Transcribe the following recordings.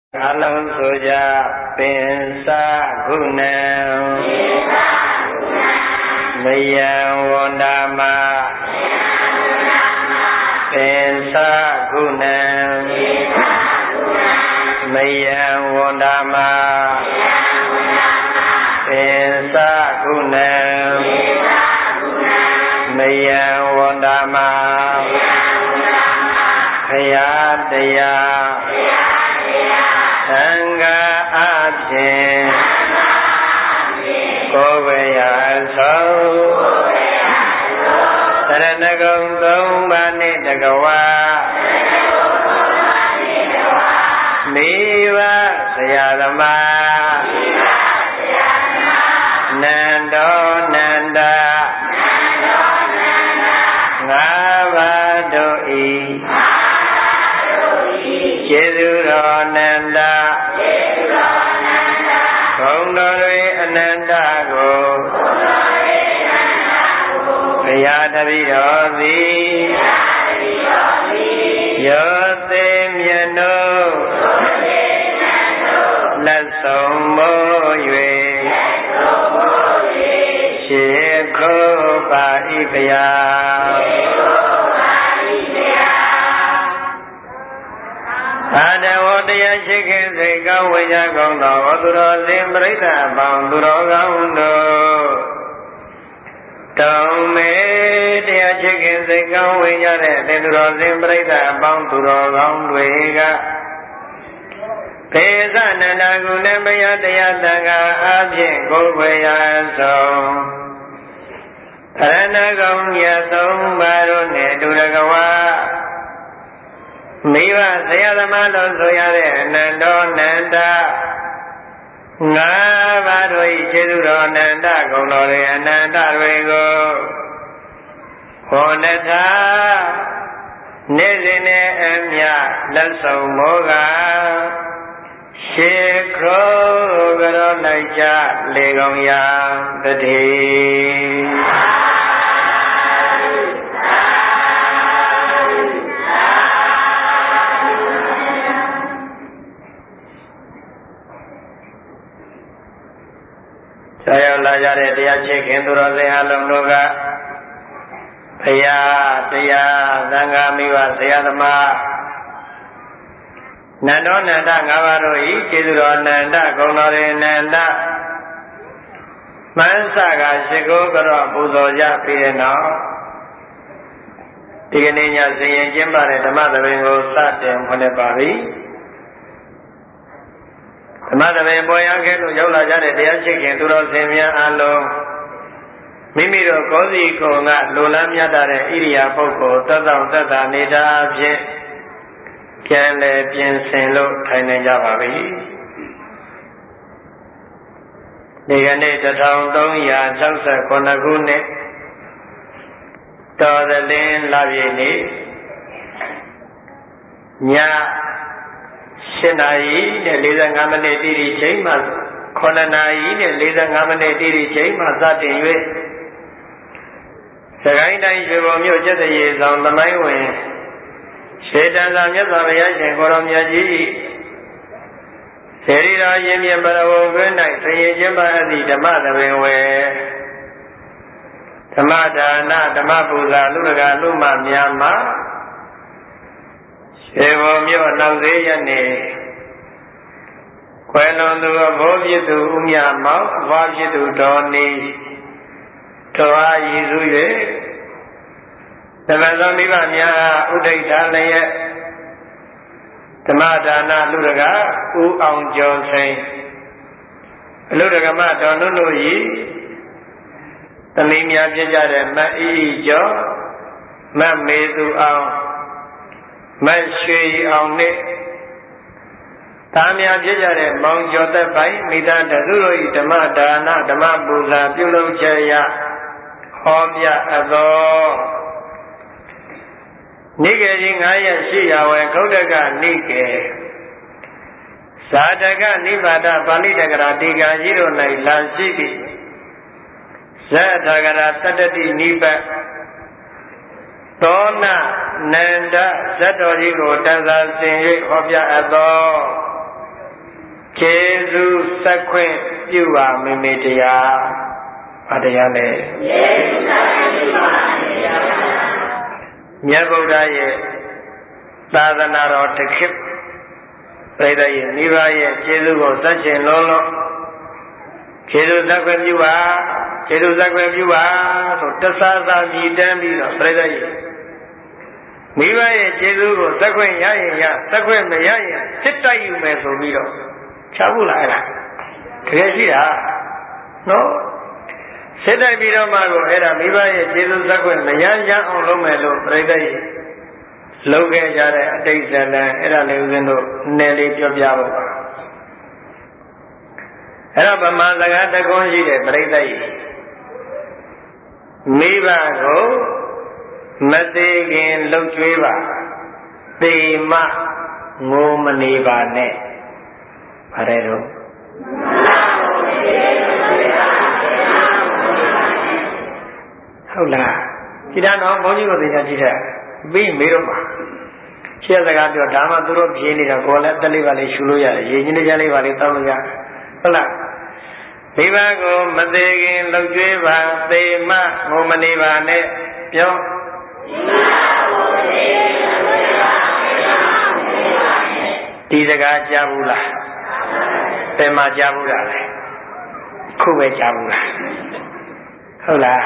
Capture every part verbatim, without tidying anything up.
အလုံးဆိုကြပင်စာခုနံမယံဝန္ဒမပင်စာခုနံမယံဝန္ဒမပင်စာခုနံမယံဝန္ဒမခရာတရားသံဃာအဖြင့်ကိုယ်ဝေယဆုံးသရဏဂုံသုံးပါးနှင့်တကဝါမိဘဆရာသမားနန္တောနန္ဒငါးပါးတို့ဤကျေးဇူးတော်နန္ဒဘုံတော်တွေအနန္တကိုဘုရားတပည့်တော်သည်ယောသိမြတ်တို့လက်ဆုံးမိုး၍ရှေခိုးပါ၏ဘုရားအာတဝတရားရှိခင်စိတ်ကောင်းဝိညာဉ်ကောင်းသောသူတော်စင်ပရိသတ်အပေါင်းသူတော်ကောင်းတို့တောင်းမေတရားရှိခင်စိတ်ကောင်းဝိညာဉ်တဲ့သင်သူတော်စင်ပရိသတ်အပေါင်းသူတော်ကောင်းတွေကပေသနန္ဒကုဏဘယတရားသံဃာအပြင်ကိုယ်ွယ်ရဆုံးအရဏဂုံရသုံးပါးတို့နှင့်ဒုရကဝါမိဘဆရာသမားလို့ဆိုရတဲ့အနန္တောနန္ဒငါးပါးတို့၏ကျေးဇူးတော်အနန္တဂုဏ်တော်တွေအနန္တတွေကိုဟောတထာနေ့စဉ်နဲ့အမျှလက်ဆောင်မောကရှေခိုးကြတော်လိုက်ကြလေကောင်ရာတတိရောက်လာကြတဲ့တရားချစ်ခင်သူတော်စင်အလုံးတို့ကဘုရားတရားသံဃာမိဘဆရာသမားနန္ဒောနန္ဒငါးပါးတို့ဤကျေးဇူးတော်နန္ဒဂုဏ်တော်ရေနန္ဒမန်းစကရှိခိုးကြောပူဇော်ကြပြီးတဲ့နောက်ဒီကနေ့ညဇင်ရင်ကျင်းပတဲ့ဓမ္မသဘင်ကိုစတင်ဖွင့်ပါပြီဓမ္မသဘင်ပေါ်ရခဲ့လို့ရောက်လာကြတဲ့တရားရှိခင်သူတော်စင်များအလုံးမိမိတို့ကိုယ်စီကိုယ်ကလိုလားမြတ်တဲ့ဣရိယာပုဂ္ဂိုလ်သက်သောသက်သာနေတာအဖြစ်ပြန်လည်ပြင်ဆင်လို့ထိုင်နေကြပါပြီဒီကနေ့တစ်ထောင်သုံးရာ၆ခုခုနှစ်တော်သလင်းလပြည့်နေ့ညရှစ်နာရီနဲ့၄၅မိနစ်တိတိချိန်မှခုနှစ်နာရီနဲ့၄၅မိနစ်တိတိချိန်မှစတင်၍စကိုင်းတိုင်းရွှေဘုံမြို့ကျက်တရေဆောင်သမိုင်းဝင်ရှေတန်သာမြတ်စွာဘုရားရှင်ကိုရောမြတ်ကြီးစေရီတော်ရင်မြင်ပရဝုံတွင်၌ဆင်ရင်ကျင်းပအပ်သည့်ဓမ္မသဘင်ဝေဓမ္မဒါနဓမ္မပူဇာလူတကာလူမများမှာရွှေဘုံမြို့နောက်သေးရက်နေ့ခွဲလွန်သူအဘိုးဖြစ်သူဦးမြမောင်အဘွားဖြစ်သူဒေါ်နီတော်အားရည်စူး၍သမသောမိဘများဥဒိဋ္ဌာလည်းရဲ့ဓမ္မဒါနလူတကာဦးအောင်ကျော်စိန်အလူတကမတော်နုတို့ဤသမီးများဖြစ်ကြတဲ့မတ်ဤကျော်မတ်မေသူအောင်မတ်ရွှေအောင်နဲ့သားများဖြစ်ကြတဲ့မောင်ကျော်သက်ပိုင်မိသားတစုတို့ဤဓမ္မဒါနဓမ္မပူဇာပြုလုပ်ချက်ရဟောပြအပ်သောနိကေကြီးငါးရက်ရှိရဝယ်ခုတ်တကနိကေဇာတကနိဗ္ဗာဒပါဠိတက္ကရာဒီဃာကြီးတို့၌လာရှိသည့်ဇတ္တကရာတတ္တိနိဗ္ဗာန်သောနနန္ဒဇတ်တော်ကြီးကိုတန်ဆာဆင်၍ဟောပြအပ်သောကျေစုစက်ခွင့်ပြုပါမိမိတရားဘာတရားလဲကျေစုစက်ခွင့်ပြုပါမိမိတရားမြတ်ဗုဒ္ဓရဲ့သာသနာတော်တစ်ခေတ်ပြိတ္တရဲ့မိဘရဲ့ကျေစုကိုစัจကျင်လုံးလုံးကျေစုစက်ခွင့်ပြုပါကျေစုစက်ခွင့်ပြုပါဆိုတဆာသာမြည်တမ်းပြီးတော့ပြိတ္တရဲ့မိဘရဲ့ကျေစုကိုစက်ခွင့်ရရင်ရစက်ခွင့်မရရင်စစ်တိုက်ယူမယ်ဆိုပြီးတော့ချဘူးလားအဲ့ဒါတကယ်ရှိတာနော်စစ်တိုက်ပြီးတော့မှကိုအဲ့ဒါမိဘရဲ့ကျေစုစက်ခွင့်မရရအောင်လုပ်မယ်လို့ပြိတ္တရဲ့လုပ်ခဲ့ကြတဲ့အတိတ်ဇာတ်လမ်းအဲ့ဒါလေးဦးဇင်းတို့နည်းလေးပြောပြဖို့ပါအဲ့တော့ဗမာစကားတကွန်းရှိတဲ့ပြိတ္တရဲ့မိဘကိုမသေးခင်လှုပ်ကြွေးပါသေမငိုမနေပါနဲ့ပါတယ်တော့ဟုတ်လားဒီတော့ဘုန်းကြီးကိုသိချင်ကြည့်တဲ့ပြီးမေးတော့ပါရှင်းစကားပြောဒါမှသူတို့ပြေးနေတာကိုယ်လည်းတက်လေးပါလေးရှူလို့ရတယ်ရေချင်းတကြားလေးပါလေးတောက်လို့ရတယ်ဟုတ်လားမိဘကိုမသေးခင်လှုပ်ကြွေးပါသေမငိုမနေပါနဲ့ပြောဒီစကားကြားဘူးလားဘယ်မှာကြားဘူးလားလဲခုပဲကြားဘူးလားဟုတ်လား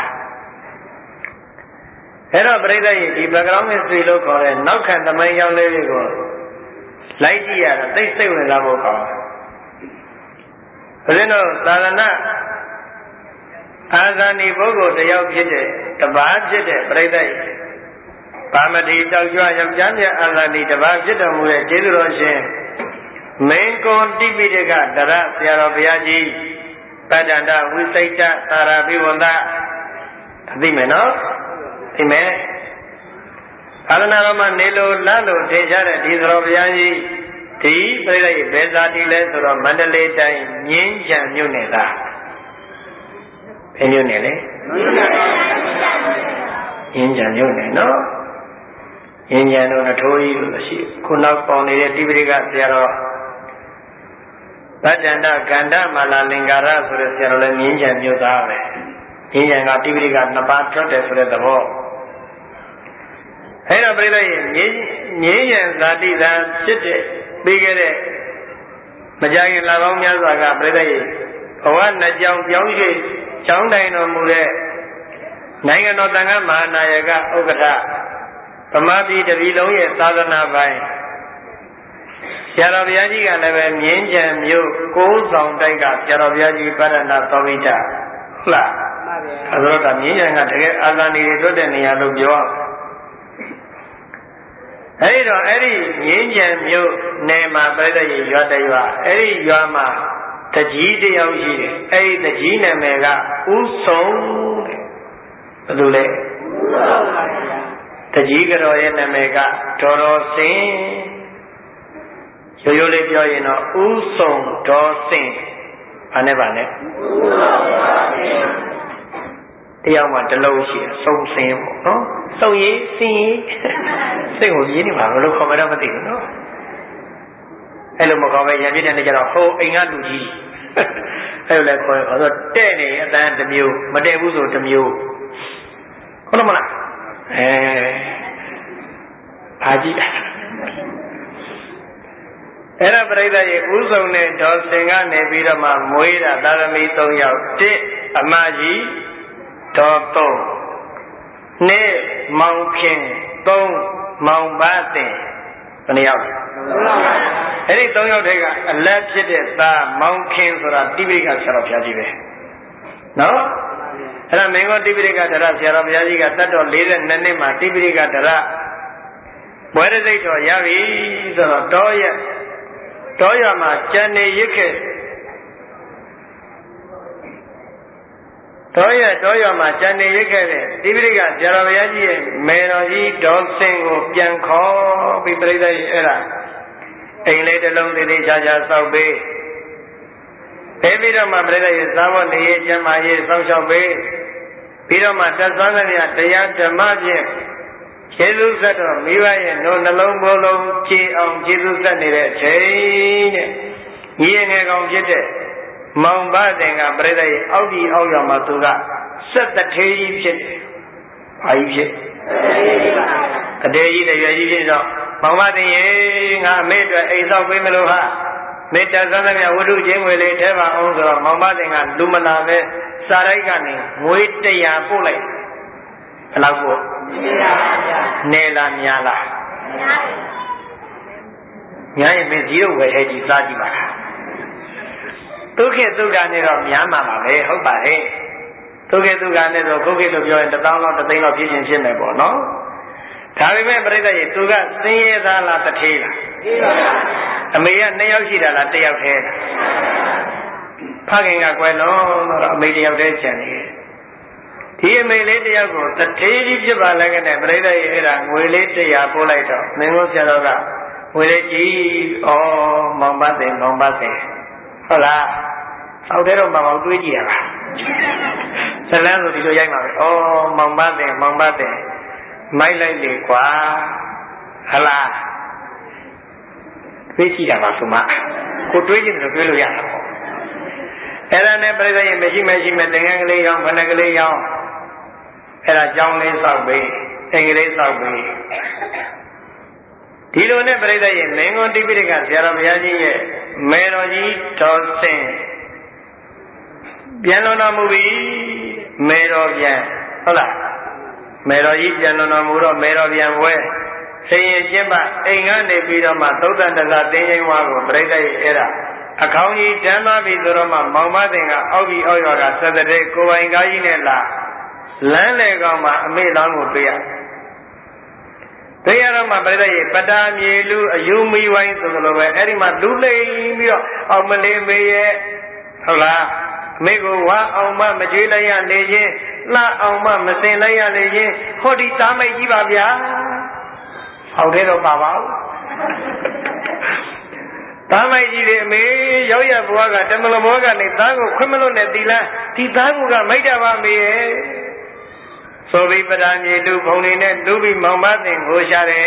အဲ့တော့ပြိဿရဲ့ဒီ background history လို့ခေါ်တဲ့နောက်ခံသမိုင်းကြောင်းလေးတွေကိုလိုက်ကြည့်ရတော့သိစိတ်ဝင်စားဖို့ကောင်းတယ်ဘုရင်တို့သာသနာအာဇာနည်ပုဂ္ဂိုလ်တယောက်ဖြစ်တဲ့တပါးဖြစ်တဲ့ပြိဿရဲ့ပါမတိတောက်ကြွယောက်ျားမြတ်အာဇာနည်တပါးဖြစ်တော်မူတဲ့ကျေးဇူးတော်ရှင်မင်းကွန်တိပိဋကတရဆရာတော်ဘုရားကြီးပတ္တန္တဝိစိတ်တသာရပိဝန္တသိမယ်နော်သိမယ်သာသနာတော်မှာနေလို့လလို့ထင်ရှားတဲ့ဒီသတော်ဘုရားကြီးဒီပြိဿရဲ့ဘယ်ဇာတိလဲဆိုတော့မန္တလေးတိုင်းမြင်းကြံမြို့နယ်သားဘယ်မြို့နယ်လဲမြင်းကြံမြို့နယ်နော်မြင်းကြံတို့နထိုးကြီးလို့ရှိခုနောက်ပေါင်နေတဲ့တိပိဋကဆရာတော်ဗတ္တန္တကန္ဓမာလာလင်္ကာရဆိုတဲ့ဆရာတော်လည်းမြင်းကြံမြို့သားပဲမြင်းကြံကတိပိဋကနှစ်ပါးထွက်တယ်ဆိုတဲ့သဘောအဲ့တော့ပြိဿရဲ့မြင်းမြင်းရံဇာတိသာဖြစ်တဲ့ပြီးခဲ့တဲ့မကြခင်လပေါင်းများစွာကပြိဿရဲ့ဘဝနှစ်ကြောင်ပြောင်းရွှေ့ကျောင်းတိုင်တော်မူတဲ့နိုင်ငံတော်သံဃာမဟာနာယကဥက္ကဋ္ဌဗမာပြည်တပြည်လုံးရဲ့သာသနာပိုင်ဆရာတော်ဘုရားကြီးကလည်းပဲမြင်းကြံမြို့ကိုးဆောင်တိုက်ကဆရာတော်ဘုရားကြီးပရဏသောမိတ္တဟုတ်လားမှန်ပါဗျာအဲဒါတော့မြင်းကြံကတကယ်အာဇာနည်တွေတွတ်တဲ့နေရာလို့ပြောအဲဒီတော့အဲ့ဒီမြင်းကြံမြို့နယ်မှာပြိဿရေရွာတရွာအဲ့ဒီရွာမှာတကြီးတယောက်ရှိတယ်အဲ့ဒီတကြီးနာမည်ကဥဆုံးတဲ့ဘယ်လိုလဲဥဆုံးပါဗျာတကြီးကတော်ရဲ့နာမည်ကဒေါ်တော်စင်ရိုးရိုးလေးပြောရင်တော့ဥဆုံးဒေါ်စင်ဘာနဲ့ပါလဲဥဆုံးဒေါ်စင်တရားမှတလုံးရှိတယ်စုံစင်ပေါ့နော်စုံရေးစင်ရေးစိတ်ကိုရင်းနေမှာဘယ်လိုခေါ်မလဲမသိဘူးနော်အဲ့လိုမခေါ်ပဲရံပြည့်တဲ့နေ့ကျတော့ဟိုအိမ်ကလူကြီးအဲ့လိုလဲခေါ်ရတော့တဲ့နေအတန်းတစ်မျိုးမတဲ့ဘူးဆိုတစ်မျိုးဟုတ်တယ်မလားအဲအာကြည့်အဲ့ဒါပြိဿရဲ့ဥဆုံးနဲ့ဒေါ်စင်ကနေပြီးတော့မှမွေးတာသာသမီသုံးယောက်တစ်အမကြီးဒေါ်သုံးနှစ်မောင်ခင်သုံးမောင်ပါတဲ့ဘယ်နှယောက်အဲ့ဒီသုံးယောက်တည်းကအလက်ဖြစ်တဲ့သားမောင်ခင်ဆိုတာတိပိဋကဆရာတော်ဘုရားကြီးပဲနော်အဲ့ဒါမင်းကတိပိဋကဒရဆရာတော်ဘုရားကြီးကတတ်တော်၄၂နှစ်မှာတိပိဋကဒရဘွယ်ရစိတ်တော်ရပြီဆိုတော့တောရတောရမှာကျန်နေရစ်ခဲ့တောရတောရမှာကျန်နေရစ်ခဲ့တဲ့တိပိဋကဆရာတော်ဘုရားကြီးရဲ့မေတော်ကြီးဒေါ်စင်ကိုပြန်ခေါ်ပြီးပြိဿရဲ့အဲ့ဒါအိမ်လေးတစ်လုံးသေးသေးချာချာစောက်ပေးပေးပြီးတော့မှပြိဿရဲ့သာဝနေရေးကျမ်းမာရေးစောင့်ရှောက်ပေးပြီးတော့မှတက်သွမ်းသမျှတရားဓမ္မဖြင့်ကျေးဇူးဆက်တော်မိဘရဲ့နှုတ်နှလုံးဘိုးလုံးကြည်အောင်ကျေးဇူးဆက်နေတဲ့အချိန်တဲ့ညီငယ်ကောင်ဖြစ်တဲ့မောင်ဘသင်ကပြိဿရဲ့အောက်ဒီအောက်ရမှာသူကစက်တထေးကြီးဖြစ်တယ်။ဘာကြီးဖြစ်တထေးကြီးတရွယ်ကြီးဖြစ်တော့မောင်ဘသင်ရေငါအမေအတွက်အိမ်ဆောက်ပေးမလို့ဟာမေတ္တာသမ်းသမျှဝတ္ထုချင်းငွေလေးထဲပါအောင်ဆိုတော့မောင်ဘသင်ကလူမလာပဲစာရိုက်ကနေငွေတရာပို့လိုက်ဘယ်လောက်ပို့နေလားများလားများရင်မင်းဇီးတော့ဝယ်ထဲကြီးစားကြည့်ပါလားဒုက္ခသုဒ္ဓနဲ့တော့များမှာပါပဲဟုတ်ပါရဲ့ဒုက္ခသုဒ္ဓနဲ့ဆိုခုခေတ်လိုပြောရင်တစ်သောင်းလောက်တစ်သိန်းလောက်ဖြစ်ချင်းဖြစ်မယ်ပေါ့နော်ဒါပေမဲ့ပြိဿရေသူကစင်းရဲသားလားတထေးလားအမေကနှစ်ယောက်ရှိတာလားတစ်ယောက်တည်းလားဖခင်ကကွယ်လုံးတော့အမေတစ်ယောက်တည်းကျန်နေတယ်ဒီအမေလေးတစ်ယောက်ကိုတထေးကြီးဖြစ်ပါလဲကနဲ့ပြိဿရေအဲ့ဒါငွေလေးတရားပို့လိုက်တော့မင်းတို့ဆရာတော်ကငွေလေးကြီးဩမောင်ပတ်တယ်မောင်ပတ်တယ်ဟုတ်လားအောက်ထဲတော့မအောင်တွေးကြည့်ရပါဇလန်းဆိုဒီလိုရိုက်မှာပဲဩမောင်ပတ်တယ်မောင်ပတ်တယ်မိုက်လိုက်လေကွာဟလားတွေးကြည့်တာပါဆိုမှကိုတွေးကြည့်တယ်တွေးလို့ရတာပေါ့အဲ့ဒါနဲ့ပြိဿရေမရှိမရှိမဲ့သင်္ကန်းကလေးရောင်းခဏကလေးရောင်းအဲ့ဒါကြောင်းလေးဆောက်ပေးအင်္ဂလိပ်ဆောက်ပေးဒီလိုနဲ့ပြိဿရေမင်းကွန်တိပိဋကဆရာတော်ဘုရားကြီးရဲ့မေတော်ကြီးတော်စင်ပြန်လွန်တော်မူပြီမေတော်ပြန်ဟုတ်လားမေတော်ကြီးပြန်လွန်တော်မူတော့မေတော်ပြန်ဝဲဆင်းရဲချင်းပအိမ်ကနေပြီးတော့မှသုဒ္ဓတကတင်းချင်းဝါကိုပြိဿရေအဲ့ဒါအခေါင်းကြီးတန်းသွားပြီဆိုတော့မှမောင်မသင်ကအောက်ပြီးအောက်ရွာကသတ္တရေကိုပိုင်ကားကြီးနဲ့လာလမ်းလေကောင်မှာအမေလောင်းကိုတွေ့ရတွေ့ရတော့မှပြိဿရေပတာမြေလူအယူမီဝိုင်းဆိုလိုပဲအဲ့ဒီမှာလူလိမ့်ပြီးတော့အောင်မလေးမေရဲ့ဟုတ်လားအမေကိုဝါအောင်မမကြွေးလိုက်ရနေချင်းလှအောင်မမစင်လိုက်ရနေချင်းဟောဒီသားမိတ်ကြီးပါဗျာဟောက်သေးတော့ပါပါဦးသားမိုက်ကြီးတွေအမေရောက်ရဘွားကတမလမောကနေသားကိုခွင့်မလို့နဲ့တီလန်းဒီသားကူကမိတ်တာပါမေရဲ့ဆိုပြီးပဒံမြေလူဘုံနေနဲ့လူပြီးမောင်မသင်ကိုရှာတယ်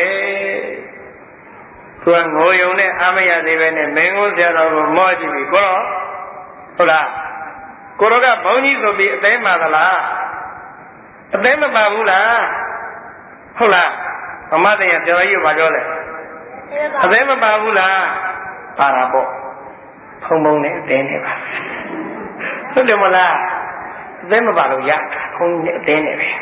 သူကငိုယုံနဲ့အာမရသေးပဲနဲ့မင်းကိုဆရာတော်ကိုမောကြည့်ပြီးကိုတော့ဟုတ်လားကိုတော့ကဘုံကြီးဆိုပြီးအသေးမှသလားအသေးမပါဘူးလားဟုတ်လားမောင်မသင်ရဆရာကြီးကဘာပြောလဲအသေးမပါဘူးလားပါတာပေါ့ဖုံဖုံနဲ့အသေးနဲ့ပါဟုတ်တယ်မလားအသေးမပါလို့ရဖုံနဲ့အသေးနဲ့ပဲ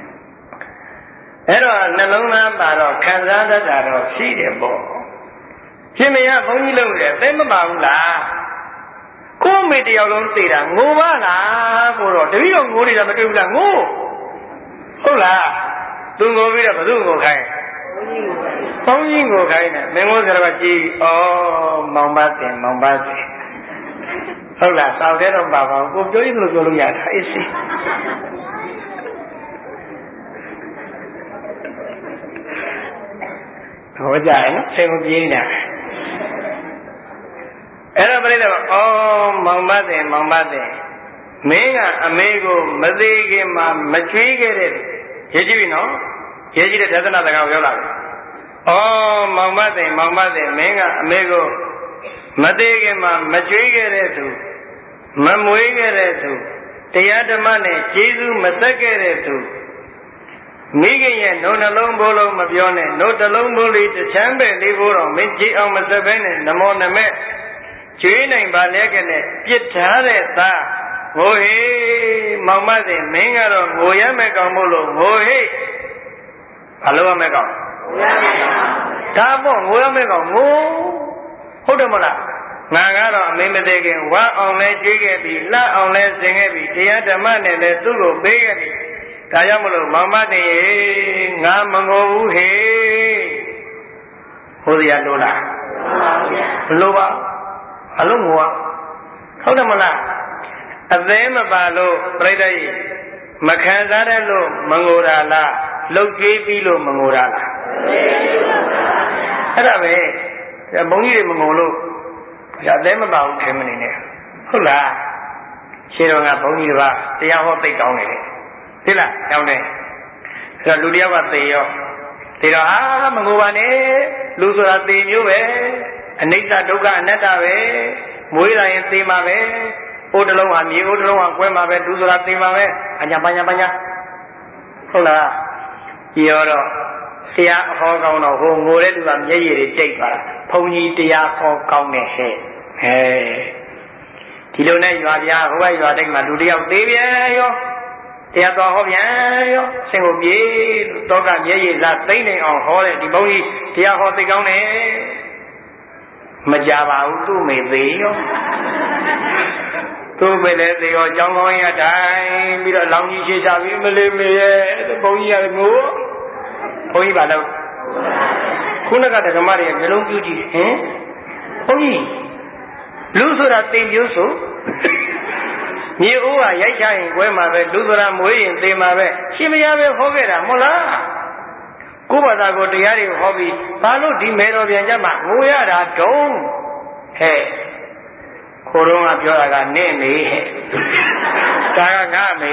အဲ့တော့နှလုံးသားပါတော့ခံစားတတ်တာတော့ရှိတယ်ပေါ့ရှင်မရဘုန်းကြီးလုံးတယ်အသေးမပါဘူးလားကိုမေတယောက်လုံးသိတာငိုပါလားကိုတော့တပည့်တော်ငိုနေတာမတွေ့ဘူးလားငိုဟုတ်လားသူငိုပြီးတော့ဘယ်သူငိုခိုင်းဘုန်းကြီးကိုခိုင်းတယ်မင်းတို့ဆရာကကြည်ဩမောင်ပါတင်မောင်ပါတင်ဟုတ်လားစောက်တဲ့တော့ပါပါကိုပြောရင်လို့ပြောလို့ရတာအေးစီဟောကြရင်ဆင်မပြေးနေတာအဲ့တော့ပြိတ္တာဩမောင်ပါတင်မောင်ပါတင်မင်းကအမေကိုမသေးခင်မှာမကျွေးခဲ့တဲ့ရေးကြည့်ပြီနော်ရေးကြည့်တဲ့ဒေသနာစကားကိုပြောလာတယ်ဩမောင်မသိမောင်မသိမင်းကအမေကိုမသေးခင်မှာမကြွေးခဲ့တဲ့သူမမွေးခဲ့တဲ့သူတရားဓမ္မနဲ့ကျေးဇူးမသက်ခဲ့တဲ့သူမိခင်ရဲ့နှုတ်နှလုံးဘိုးလုံးမပြောနဲ့နှုတ်တစ်လုံးဘိုးလေးတစ်ချမ်းပဲလေးဘိုးတော့မင်းကြည်အောင်မသက်ဘဲနဲ့နမောနမဲ့ကျွေးနိုင်ပါလဲကနဲ့ပြစ်ထားတဲ့သားငိုဟေးမောင်မသိမင်းကတော့ငိုရမဲ့ကောင်မို့လို့ငိုဟေးဘာလို့ရမဲ့ကောင်ဒါပေါ့ငိုရမဲ့ကောင်ငိုဟုတ်တယ်မလားငါကတော့အမေမသေးခင်ဝါအောင်လဲကြွေးခဲ့ပြီလှအောင်လဲဆင်ခဲ့ပြီတရားဓမ္မနဲ့လည်းသူ့ကိုပေးခဲ့ပြီဒါကြောင့်မလို့မောင်မတင်ရေငါမငိုဘူးဟေဟိုစရာလို့လားမလို့ပါအလုံးငိုอ่ะဟုတ်တယ်မလားအသေးမပါလို့ပြိတ္တိမခံစားရလို့မငိုတာလားလှုပ်ကြွေးပြီးလို့မငိုတာလားအဲ့ဒါပဲဘုန်းကြီးတွေမငုံလို့ရသေးမပါဘူးခင်မနေနဲ့ဟုတ်လားရှင်းတော့ကဘုန်းကြီးတွေကတရားဟောသိကောင်းနေတယ်သိလားကြောင်းတယ်အဲ့တော့လူတယောက်ကသေရောသေတော့အာမငိုပါနဲ့လူဆိုတာသေမျိုးပဲအနိစ္စဒုက္ခအနတ္တပဲမွေးလာရင်သေမှာပဲအိုးတလုံးဟာမြေအိုးတလုံးဟာကွဲမှာပဲဒုဆိုတာသေမှာပဲအညာပညာပညာဟုတ်လားပြောတော့တရားအဟောကောင်းတော့ဟိုငိုတဲ့လူကမျက်ရည်တွေကျိတ်သွားတာဘုန်းကြီးတရားဟောကောင်းတယ်ဟဲ့ဟဲ့ဒီလိုနဲ့ရွာပြားဟိုဘက်ရွာတိုင်းမှာလူတယောက်သေးပြန်ရောတရားတော်ဟောပြန်ရောဆင်ကိုပြေတော့ကမျက်ရည်စားသိမ့်နေအောင်ဟောတဲ့ဒီဘုန်းကြီးတရားဟောသိကောင်းတယ်မကြပါဘူးသူ့မေသေးရောသူ့ပဲလေသေရောကြောင်းကောင်းရတိုင်းပြီးတော့လောင်ကြီးရှိကြပြီမလေးမေရဲ့ဘုန်းကြီးကငိုဘုန်းကြီးပါလို့ခုနကဓမ္မတွေမျိုးလုံးပြုကြည့်ဟင်ဘုန်းကြီးလူဆိုတာသိပြိုးဆိုမြေအိုးကရိုက်ချရင်ကွဲမှာပဲလူဆိုတာမွေးရင်သေမှာပဲရှင်မရပဲဟောခဲ့တာမဟုတ်လားကိုယ်ဘာသာကိုတရားတွေဟောပြီးဘာလို့ဒီမေတော်ပြန်ကြမှာငိုရတာတုံးဟဲ့ခိုးတော့ကပြောတာကနဲ့နေဟဲ့ဒါကငါမေ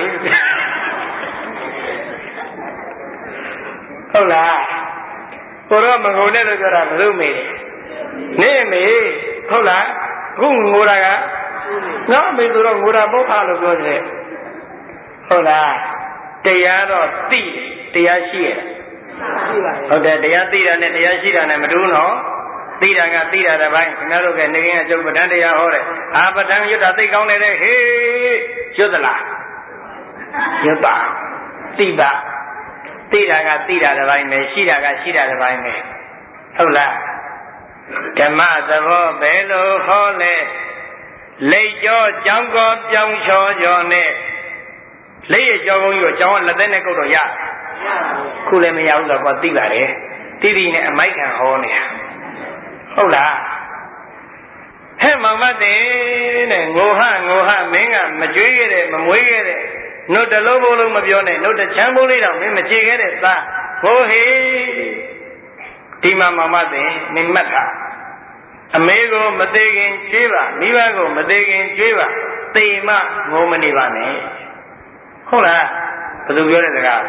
ဟုတ်လားကိုတော့မငုံနဲ့လို့ပြောတာဘယ်လိုမေနေမေဟုတ်လားအခုငိုတာကငါမေဆိုတော့ငိုတာပုတ်ခါလို့ပြောတယ်ဟုတ်လားတရားတော့သိတရားရှိရဟုတ်တယ်တရားသိတာနဲ့တရားရှိတာနဲ့မတူးနော်သိတာကသိတာတစ်ပိုင်းခင်ဗျားတို့ကနေရင်အကျုပ်ပဋ္ဌာန်းတရားဟောတယ်အာပဋ္ဌာန်းရွတ်တာသိကောင်းတယ်ဟေးရွတ်သလားရွတ်ပါသိပါသိတာကသိတာတစ်ပိုင်းပဲရှိတာကရှိတာတစ်ပိုင်းပဲဟုတ်လားဓမ္မသဘောဘယ်လိုဟောလဲလိတ်ကြောကြောင်းကောပြောင်းချောကျော်နဲ့လိတ်ရကြောကုန်းကြီးကိုကျောင်းကလက်သက်နဲ့ကုတ်တော့ရခုလည်းမရဘူးတော့ကွာသိပါတယ်တိတိနဲ့အမိုက်ခံဟောနေတာဟုတ်လားဟဲ့မောင်မတဲ့တဲ့ငိုဟငိုဟမင်းကမကြွေးခဲ့တဲ့မမွေးခဲ့တဲ့နှုတ်တလုံးဘိုးလုံးမပြောနဲ့နှုတ်တချမ်းဘိုးလေးတော့မင်းမချေခဲ့တဲ့သားဟိုဟေးဒီမှာမောင်မတဲ့မင်းမှတ်တာအမေကိုမသေးခင်ကျွေးပါမိဘကိုမသေးခင်ကျွေးပါသေမှငုံမနေပါနဲ့ဟုတ်လားဘယ်သူပြောတဲ့စကား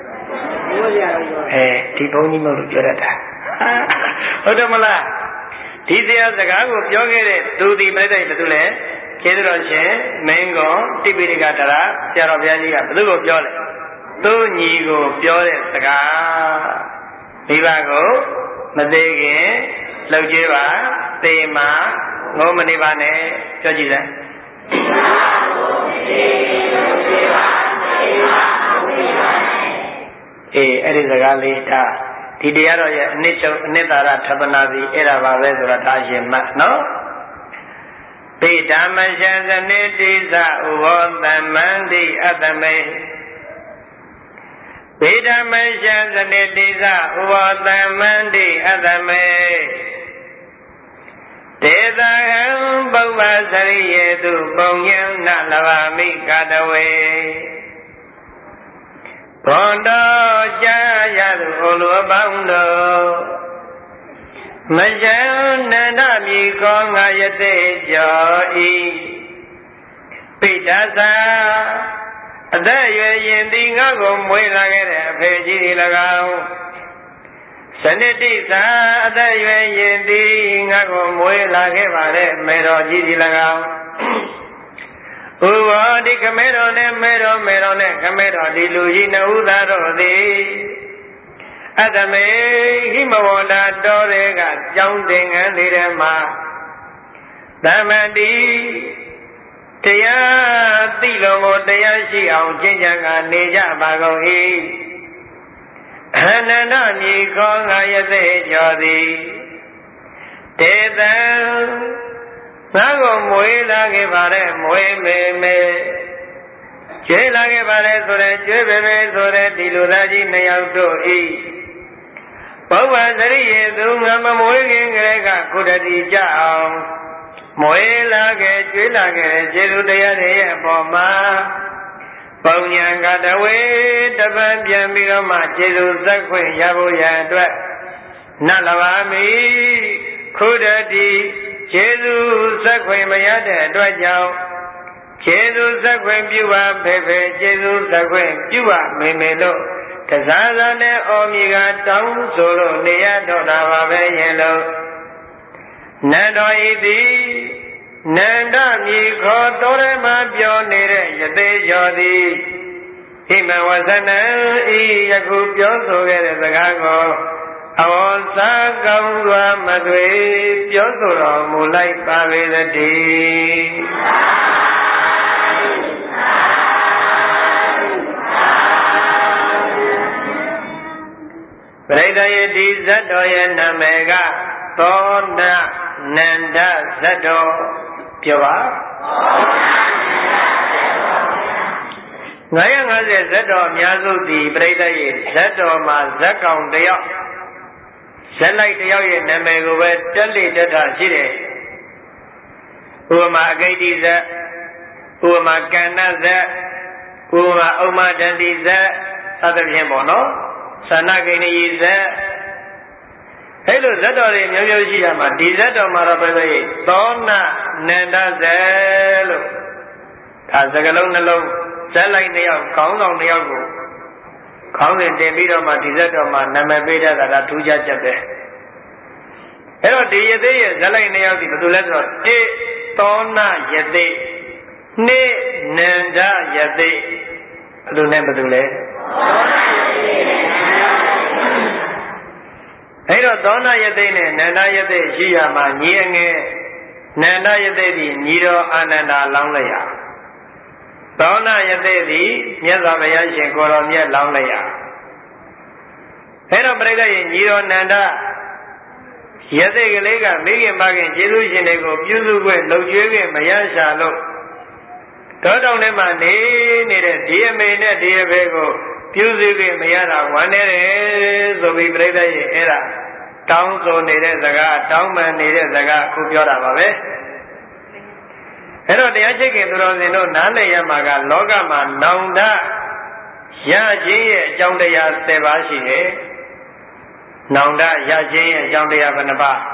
အဲဒီဘုန်းကြီးမလို့ပြောတတ်တာဟုတ်တယ်မလားဒီတရားစကားကိုပြောခဲ့တဲ့သူဒီပြိတ္တိဘယ်သူလဲကျေးဇူးတော်ရှင်မင်းကောတိပိဋကတရာဆရာတော်ဘုရားကြီးကဘယ်သူကိုပြောလဲသူညီကိုပြောတဲ့စကားမိဘကိုမသေးခင်လှုပ်ကြွေးပါသေမှငုံမနေပါနဲ့ပြောကြည့်စမ်းအေးအဲ့ဒီစကားလေးဒါဒီတရားတော်ရဲ့အနစ်ချုပ်အနစ်သာရထပနာစီအဲ့ဒါပါပဲဆိုတာဒါရှင်မှတ်နော်ပိဓမ္မရှံဇနိတိသဥဘောသမ္မန္တိအတ္တမေပိဓမ္မရှံဇနိတိသဥဘောသမ္မန္တိအတ္တမေတေသဟံပုဗ္ဗစရိယေတုပုံညံနလဗာမိကတဝေဘွန်တော်ကြာရသူဟိုလိုအပေါင်းတို့မယံနန္ဒမြေကောငါယသိကျော်ဤပိဋ္ဌသာအသက်ရွယ်ရင်ဒီငါကိုမွေးလာခဲ့တဲ့အဖေကြီးဒီ၎င်းစနစ်တိသာအသက်ရွယ်ရင်ဒီငါကိုမွေးလာခဲ့ပါတဲ့မေတော်ကြီးဒီ၎င်းဥဝါဒီခမဲတော်နဲ့မဲတော်မဲတော်နဲ့ခမဲတော်ဒီလူကြီးနှုတ်သားတော်သည်အတ္တမေဟိမဝန္တာတော်တွေကကြောင်းတင်ငန်းနေတဲ့မှာသမန္တိတရားသိလို့ကိုတရားရှိအောင်ကျင့်ကြံကနေကြပါကုန်၏အနန္တမြေခေါ်ငါရသေးကျော်သည်တေတံငါကိုမွေးလာခဲ့ပါတဲ့မွေးမေမေကျွေးလာခဲ့ပါတဲ့ဆိုတဲ့ကျွေးပေပေဆိုတဲ့ဒီလူသားကြီးနှစ်ယောက်တို့ဤပုဗ္ဗစရိယေသူငါမမွေးခင်ကလေးကကုတတိကြအောင်မွေးလာခဲ့ကျွေးလာခဲ့တဲ့ကျေသူတရားတွေရဲ့အပေါ်မှာပုံညာကတဝေတပံပြန်ပြီးတော့မှကျေသူဇက်ခွင့်ရဖို့ရအတွက်နတ်လဘာမီခုတတိကျေသူဇက်ခွင့်မရတဲ့အတွက်ကြောင့်ကျေသူဇက်ခွင့်ပြုပါဖေဖေကျေသူဇက်ခွင့်ပြုပါမေမေလို့တစားစားနဲ့အော်မြေကတောင်းဆိုလို့နေရတော့တာပါပဲရင်လို့နတ်တော်ဤသည်နန္ဒမြေခေါ်တော်ရမပြောနေတဲ့ယသိကျော်သည်ဟိမဝဇနံဤယခုပြောဆိုခဲ့တဲ့စကားကိုအဝေါစာကောင်းစွာမသွေပြောဆိုတော်မူလိုက်ပါပေသတည်းပရိဒယေတိဇတ်တော်ရဲ့နာမည်ကသောဏနန္ဒဇတ်တော်ပြောပါငါးရာငါးဆယ်ဇတ်တော်အများစုသည်ပရိဒယေဇတ်တော်မှာဇတ်ကောင်တယောက်ဇက်လိုက်တယောက်ရဲ့နာမည်ကိုပဲတက်လေတက်တာရှိတယ်ဥပမာအဂိတိဇတ်ဥပမာကန္နဇတ်ဥပမာဥမ္မာဒန္တိဇတ်စသဖြင့်ပေါ့နော်သန္နဂိဏယဇတ်အဲ့လိုဇတ်တော်တွေမျိုးမျိုးရှိရမှာဒီဇတ်တော်မှာတော့ပဲလေသောဏနန္ဒဇတ်လို့ဒါစကလုံးနှလုံးဇက်လိုက်တယောက်ခေါင်းဆောင်တယောက်ကိုခေါင်းစဉ်တင်ပြီးတော့မှဒီဇတ်တော်မှာနာမည်ပေးတတ်တာဒါထူးခြားချက်ပဲအဲ့တော့ဒီယသိရဲ့ဇက်လိုက်နှစ်ယောက်ဒီဘယ်သူလဲဆိုတော့တိသောဏယသိနှစ်နန္ဒယသိဘယ်လိုနဲ့ဘယ်သူလဲအဲ့တော့သောဏယသိနဲ့နန္ဒယသိရှိရမှာညီအငယ်နန္ဒယသိဒီညီတော်အာနန္ဒာလောင်းလိုက်ရသောဏယသိသည်မြတ်စွာဘုရားရှင်ကိုတော်မြတ်လောင်းလိုက်ရအဲတော့ပြိဿရဲ့ညီတော်နန္ဒယသိကလေးကမိခင်မခင်ကျေးဇူးရှင်တွေကိုပြုစုခွင့်လုံကျွေးခွင့်မရရှာလို့တောတောင်ထဲမှာနေနေတဲ့ဒီအမေနဲ့ဒီအဖေကိုပြုစုခွင့်မရတာဝမ်းနေတယ်ဆိုပြီးပြိဿရဲ့အဲ့ဒါတောင်းဆိုနေတဲ့စကားတောင်းပန်နေတဲ့စကားအခုပြောတာပါပဲအဲ့တော့တရားချိတ်ခင်သူတော်စင်တို့နားလည်ရမှာကလောကမှာနောင်တရခြင်းရဲ့အကြောင်းတရား၁၀ပါးရှိတယ်။နောင်တရခြင်းရဲ့အကြောင်းတရားဘယ်နှပါး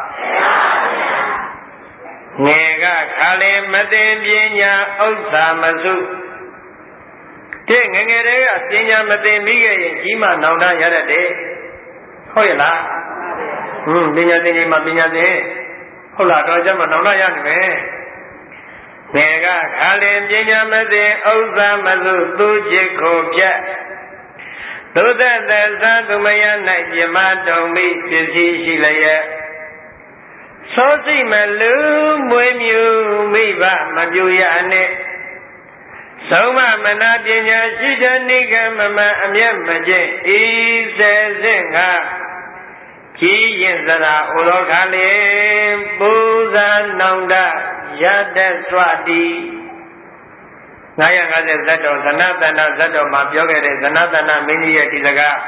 ငယ်ကခါလင်မသိပညာဥစ္စာမစုတဲ့ငငယ်တွေကပညာမသိမိခဲ့ရင်ကြီးမှနောင်တရတတ်တယ်။ဟုတ်ရဲ့လား။ဟွန်းပညာသိရင်မှပညာသိဟုတ်လားတော့ကျမှနောင်တရနိုင်မယ်။ငယ်ကခါလင်ပညာမသိဥစ္စာမစုသူจิตကိုပြတ်သုဒ္ဓသသသူမယ၌ပြမတုံမိပစ္စည်းရှိလျက်သောစိမလူမွေးမြူမိဘမပြူရနှင့်သုံးမမနာပညာရှိတဲ့နိကမမအမျက်မကျင့်ဤစေစဉ်ကကြည်ရင်စရာဩလောခလေပူဇာနောင်တရတ္တစွာတိငါးရာငါးဆယ်ဇတ်တော်ဇနတန္တဇတ်တော်မှာပြောခဲ့တဲ့ဇနတန္တမင်းကြီးရဲ့ဒီစကား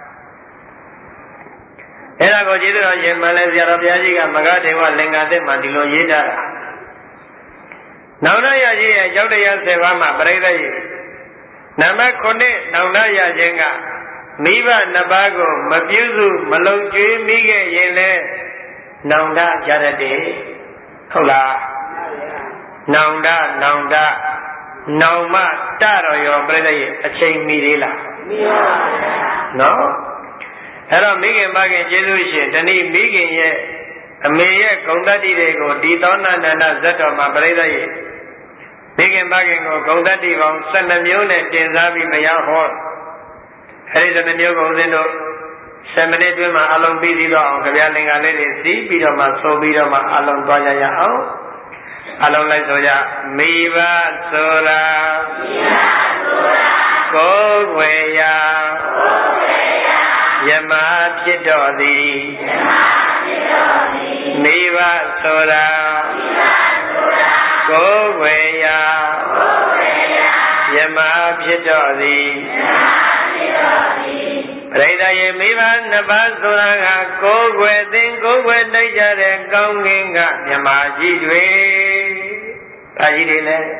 အဲ့ဒါကိုကျေးဇူးတော်ရှင်မလဲဆရာတော်ဘုရားကြီးကမဂ္ဂဒေဝလင်္ကာသစ်မှာဒီလိုရေးထားတာနောင်တရကြီးရဲ့ရောက်တရား၁၀ပါးမှာပရိသတ်ကြီးနံပါတ်ခုနှစ်နောင်တရခြင်းကမိဘနှစ်ပါးကိုမပြုစုမလုံကျွေးမိခဲ့ရင်လည်းနောင်တရတတ်တယ်ဟုတ်လားနောင်တနောင်တနောင်မတတော်ရောပြိဿရဲ့အချိန်မီသေးလားမီပါပါဗျာနော်အဲ့တော့မိခင်မခင်ကျေးဇူးရှင်တဏိမိခင်ရဲ့အမေရဲ့ဂုဏ်တတ္တိတွေကိုဒီသောဏနန္ဒဇတ်တော်မှာပြိဿရဲ့မိခင်မခင်ကိုဂုဏ်တတ္တိပေါင်း၁၂မျိုးနဲ့တင်စားပြီးမရဟောအဲ့ဒီ၁၂မျိုးကိုဦးဇင်းတို့ဆယ်မိနစ်တွင်းမှာအလုံးပြီးပြီးတော့အောင်ကြပြလင်္ကာလေးတွေစီးပြီးတော့မှဆိုပြီးတော့မှအလုံးသွားကြရအောင်အလုံးလိုက်ဆိုကြမိဘဆိုတာမိဘဆိုတာကိုယ်ွယ်ရာကိုယ်ွယ်ရာယမဖြစ်တော်သည်ယမဖြစ်တော်သည်မိဘဆိုတာမိဘဆိုတာကိုယ်ွယ်ရာကိုယ်ွယ်ရာယမဖြစ်တော်သည်ယမဖြစ်တော်သည်ပရိသတ်ရဲ့မိဘနှစ်ပါးဆိုတာကကိုယ်ွယ်သိကိုယ်ွယ်တိုက်ကြတဲ့ကောင်းကင်ကမြမကြီးတွေဘာကြီးတွေလဲ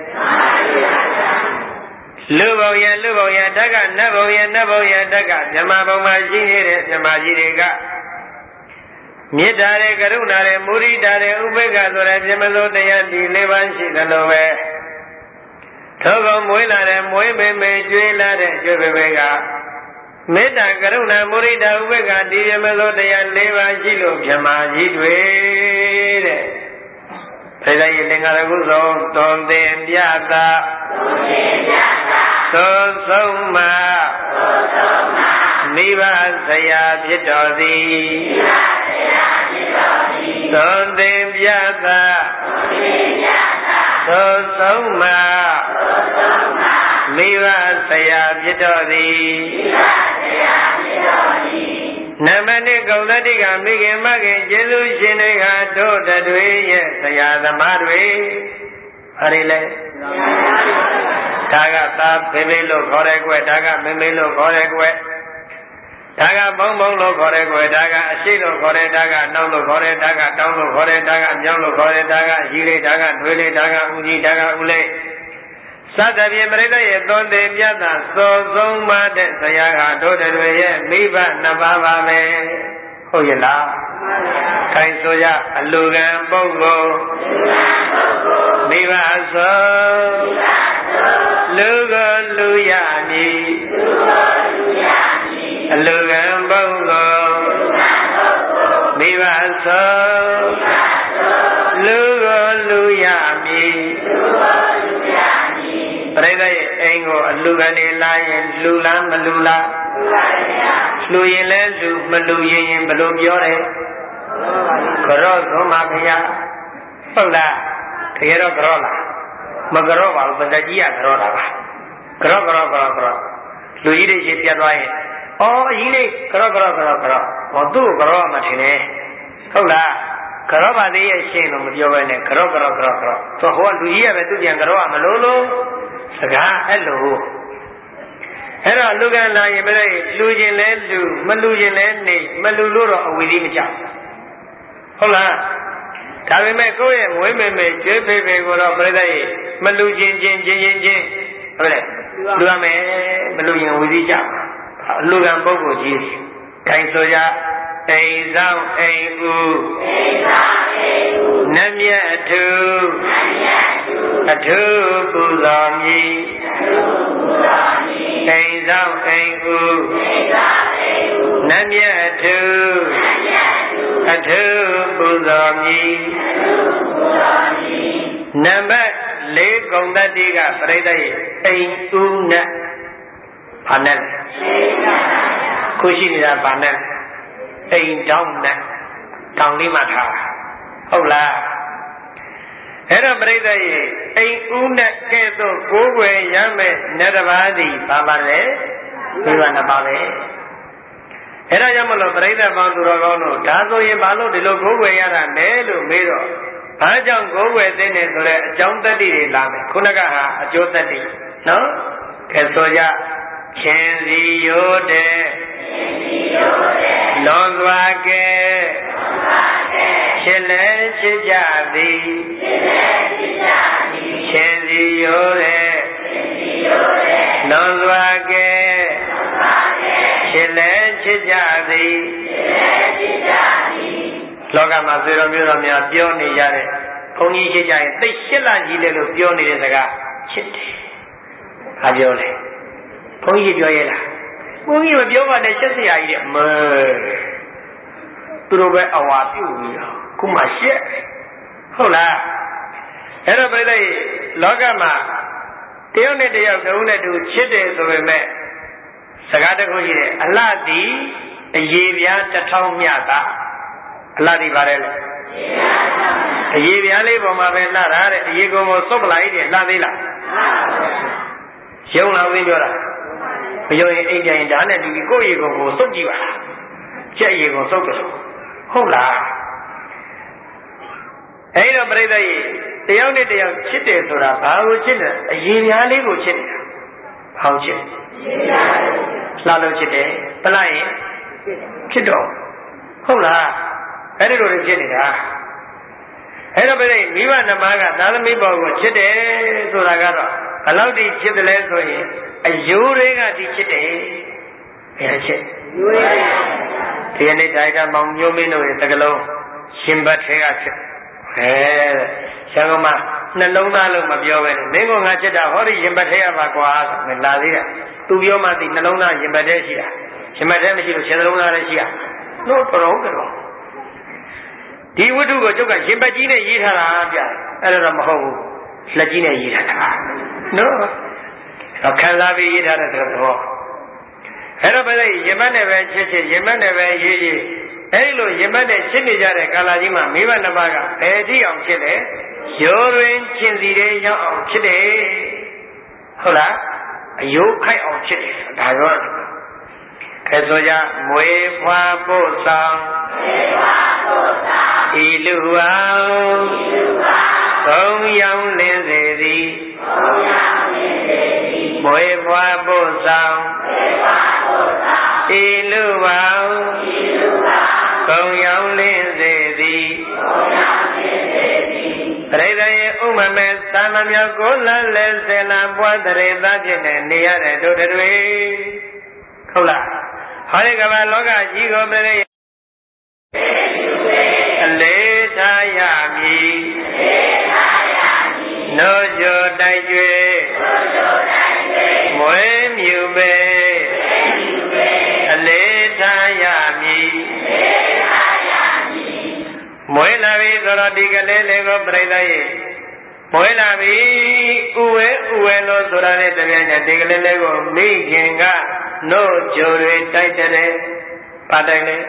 လူဘုံရလူဘုံရတက္ကနတ်ဘုံရနတ်ဘုံရတက္ကမြမဘုံမှာရှိနေတဲ့မြမကြီးတွေကမေတ္တာရဲ့ကရုဏာရဲ့မုဒိတာရဲ့ဥပေက္ခဆိုတဲ့ပြမစိုးတရားဒီလေးပါးရှိသလိုပဲထိုကောင်မွေးလာတဲ့မွေးပေပေကျွေးလာတဲ့ကျွေးပေပေကမေတ္တာကရုဏာမုဒိတာဥပေက္ခဒီပြမစိုးတရားလေးပါးရှိလို့မြမကြီးတွေတဲ့ပဒါကြရင်သင်္ခါရကုသိုလ်သွန်သင်ပြတာသွန်ဆုံးမှာမိဘဆရာဖြစ်တော်သည်သွန်သင်ပြတာသွန်ဆုံးမှာမိဘဆရာဖြစ်တော်သည်နမနိကုံတတိကမိခင်မခင်ကျေးဇူးရှင်တွေကတို့တတွေရဲ့ဆရာသမားတွေဟာဒီလေဒါကသာဖေဖေလို့ခေါ်တဲ့ကွယ်ဒါကမေမေလို့ခေါ်တဲ့ကွယ်ဒါကဘုံဘုံလို့ခေါ်တဲ့ကွယ်ဒါကအရှိလို့ခေါ်တဲ့ဒါကနှောင်းလို့ခေါ်တဲ့ဒါကတောင်းလို့ခေါ်တဲ့ဒါကအမြောင်းလို့ခေါ်တဲ့ဒါကအကြီးလေးဒါကထွေးလေးဒါကဦးကြီးဒါကဦးလေးသတ္တပြေပရိသတ်ရဲ့သွန်သင်ပြတာစောဆုံးမတဲ့ဆရာကတို့တွေရဲ့မိဘနှစ်ပါးပါပဲဟုတ်ရဲ့လားခိုင်ဆိုရအလူကံပုဂ္ဂိုလ်မိဘဆိုလူကိုလူရမည်အလူကံပုဂ္ဂိုလ်မိဘဆိုလူကိုလူရမည်ပရိသတ်ရဲ့အိမ်ကိုအလူကနေလာရင်လူလားမလူလားလူရင်လဲလူမလူရင်ရင်ဘယ်လိုပြောတယ်ကြော့သုံးပါဗျာဟုတ်လားတကယ်တော့ကြော့လားမကြော့ပါဘူးပဇက်ကြီးကကြော့တာပါကြော့ကြော့ကြော့ကြော့လူကြီးတွေချင်းပြတ်သွားရင်အော်အကြီးလေးကြော့ကြော့ကြော့ကြော့ဟောသူ့ကိုကြော့မှထင်တယ်ဟုတ်လားကြော့ပါသေးရဲ့ရှင်းလို့မပြောဘဲနဲ့ကြော့ကြော့ကြော့ကြော့ဆိုဟောလူကြီးကပဲသူ့ပြန်ကြော့မလို့လို့စကားအဲ့လိုအဲ့တော့လူကလာရင်မလို့လူချင်းလဲလူမလူချင်းလဲနေမလူလို့တော့အဝီသေးမကြောက်ဟုတ်လားဒါပေမဲ့ကိုယ့်ရဲ့မွေးမေမေကျွေးဖေဖေကိုတော့ပြိဿရဲ့မလူချင်းချင်းချင်းချင်းချင်းဟုတ်လေလူရမယ်မလူရင်ဝီသေးကြောက်အလူကံပုဂ္ဂိုလ်ကြီးခိုင်ဆိုရအိမ်ဆောင်အိမ်ဦးအိမ်ဆောင်အိမ်ဦးနတ်မြတ်အထူးနတ်မြတ်အထူးအထူးပူဇော်မည်အထူးပူဇော်မည်အိမ်ဆောင်အိမ်ဦးအိမ်ဆောင်အိမ်ဦးနတ်မြတ်အထူးနတ်မြတ်အထူးအထူးပူဇော်မည်အထူးပူဇော်မည်နံပါတ်လေးဂုံတတိကပြိဿရဲ့အိမ်ဦးနဲ့ဘာနဲ့ခုရှိနေတာဘာနဲ့အိမ်တောင်းနဲ့တောင်းလေးမှထားဟုတ်လားအဲ့တော့ပြိဿရဲ့အိမ်ဦးနဲ့ကဲ့သို့ကိုးကွယ်ရမယ်နတ်တစ်ပါးသည်ဘာပါလဲမိဘနှစ်ပါးပဲအဲ့ဒါကြောင့်မလို့ပြိဿပေါင်းသူတော်ကောင်းတို့ဒါဆိုရင်ဘာလို့ဒီလိုကိုးကွယ်ရတာလဲလို့မေးတော့ဘာကြောင့်ကိုးကွယ်သင့်တယ်ဆိုတော့အကြောင်းတတ္တိတွေလာမယ်ခုနကဟာအကျိုးတတ္တိနော်ကဲဆိုကြရှင်စီရိုးတဲ့လွန်စွာကဲချစ်လဲချစ်ကြသည်ရှင်စီရိုးတဲ့လွန်စွာကဲချစ်လဲချစ်ကြသည်လောကမှာဆွေတော်မျိုးတော်များပြောနေကြတဲ့ဘုန်းကြီးချစ်ကြရင်သိရှစ်လကြီးလေလို့ပြောနေတဲ့စကားချစ်တယ်။ဟာပြောလေဘုန်းကြီးပြောရဲ့လားဘုန်းကြီးမပြောပါနဲ့ရှက်စရာကြီးတဲ့မဲသူတို့ပဲအဝါပြုတ်ပြီးတော့ခုမှရှက်ဟုတ်လားအဲ့တော့ပြိဿရဲ့လောကမှာတယောက်နဲ့တယောက်တုံးနဲ့တူချစ်တယ်ဆိုပေမဲ့စကားတစ်ခုရှိတယ်အလှသည်အရေပြားတစ်ထောင်မြတာအလှသည်ပါတယ်လေအရေပြားလေးပေါ်မှာပဲလှတာတဲ့အရေကုန်ကိုစုပ်ပလိုက်တယ်လှသေးလားရုံလာဝင်ပြောတာမယုံရင်အိမ်ပြန်ရင်ဒါနဲ့ဒီကိုယ့်ရေကုန်ကိုစုပ်ကြည့်ပါလားကြက်ရေကုန်စုပ်တယ်ဟုတ်လားအဲ့တော့ပြိဿရဲ့တယောက်နဲ့တယောက်ချစ်တယ်ဆိုတာဘာကိုချစ်လဲအရေပြားလေးကိုချစ်တယ်ဟောင်းချစ်လှလို့ချစ်တယ်ပလိုက်ရင်ချစ်တော့ဟုတ်လားအဲ့ဒီလိုတွေဖြစ်နေတာအဲ့တော့ပြိဿမိဘနှစ်ပါးကသာသမီပေါ်ကိုချစ်တယ်ဆိုတာကတော့ဘယ်လောက်ထိချစ်တယ်လဲဆိုရင်အယိုးတွေကဒီချစ်တယ်ဘယ်ချစ်ဒီနေ့တိုင်းကမောင်မျိုးမင်းတို့ရဲ့တကလုံးရှင်ဘတ်ထဲကချစ်အဲဆရာကမှနှလုံးသားလုံးမပြောပဲနဲ့မင်းကငါချစ်တာဟောဒီရင်ဘတ်ထဲရပါကွာဆိုလာသေးတယ်သူပြောမှဒီနှလုံးသားရင်ဘတ်ထဲရှိတာရင်ဘတ်ထဲမရှိလို့ခြေနှလုံးသားလည်းရှိရလို့တော်တော်တော်ဒီဝတ္ထုကိုကျုပ်ကရင်ဘတ်ကြီးနဲ့ရေးထားတာဗျာအဲ့ဒါတော့မဟုတ်ဘူးလက်ကြီးနဲ့ရေးထားတာနော်တော့ခံစားပြီးရေးထားတဲ့သဘောအဲ့တော့ဘယ်လဲရင်မနဲ့ပဲချစ်ချစ်ရင်မနဲ့ပဲရေးရေးအဲ့လိုရင်မနဲ့ချစ်နေကြတဲ့ကာလကြီးမှာမိဘနှစ်ပါးကဘယ်ထိအောင်ချစ်လဲရိုးတွင်ကျင်စီတဲ့ရောက်အောင်ချစ်တယ်ဟုတ်လားအယိုးခိုက်အောင်ချစ်တယ်ဒါရောအဲဆိုကြမွေးဖွားပို့ဆောင်မွေးဖွားပို့ဆောင်ဤလူအောင်ဤလူအောင်ဘုံရောင်လင်းစေသည်ဘုံရောင်လင်းစေသည်မွေးဖွားပို့ဆောင်မွေးဖွားပို့ဆောင်ဤလူအောင်ဤလူအောင်ဘုံရောင်လင်းစေသည်ဘုံရောင်လင်းစေသည်ပရိသေဥမမေသာမမြောက်ကိုလလဲစေလာပွားတရေသားဖြစ်နေနေရတဲ့တို့တွေဟုတ်လားဟောဒီကမ္ဘာလောကကြီးကိုပြည့်အလေးထားရမည်နိုးကြိုတိုက်ကျွေမွေးမြူပေအလေးထားရမည်မွေးလာပြီဆိုတော့ဒီကလေးလေးကိုပြိဿရဲ့မွေးလာပြီဥဝဲဥဝဲလို့ဆိုတာနဲ့တပြိုင်နက်ဒီကလေးလေးကိုမိခင်ကနို့ကြိုတွေတိုက်တဲ့ပါတိုင်းလေ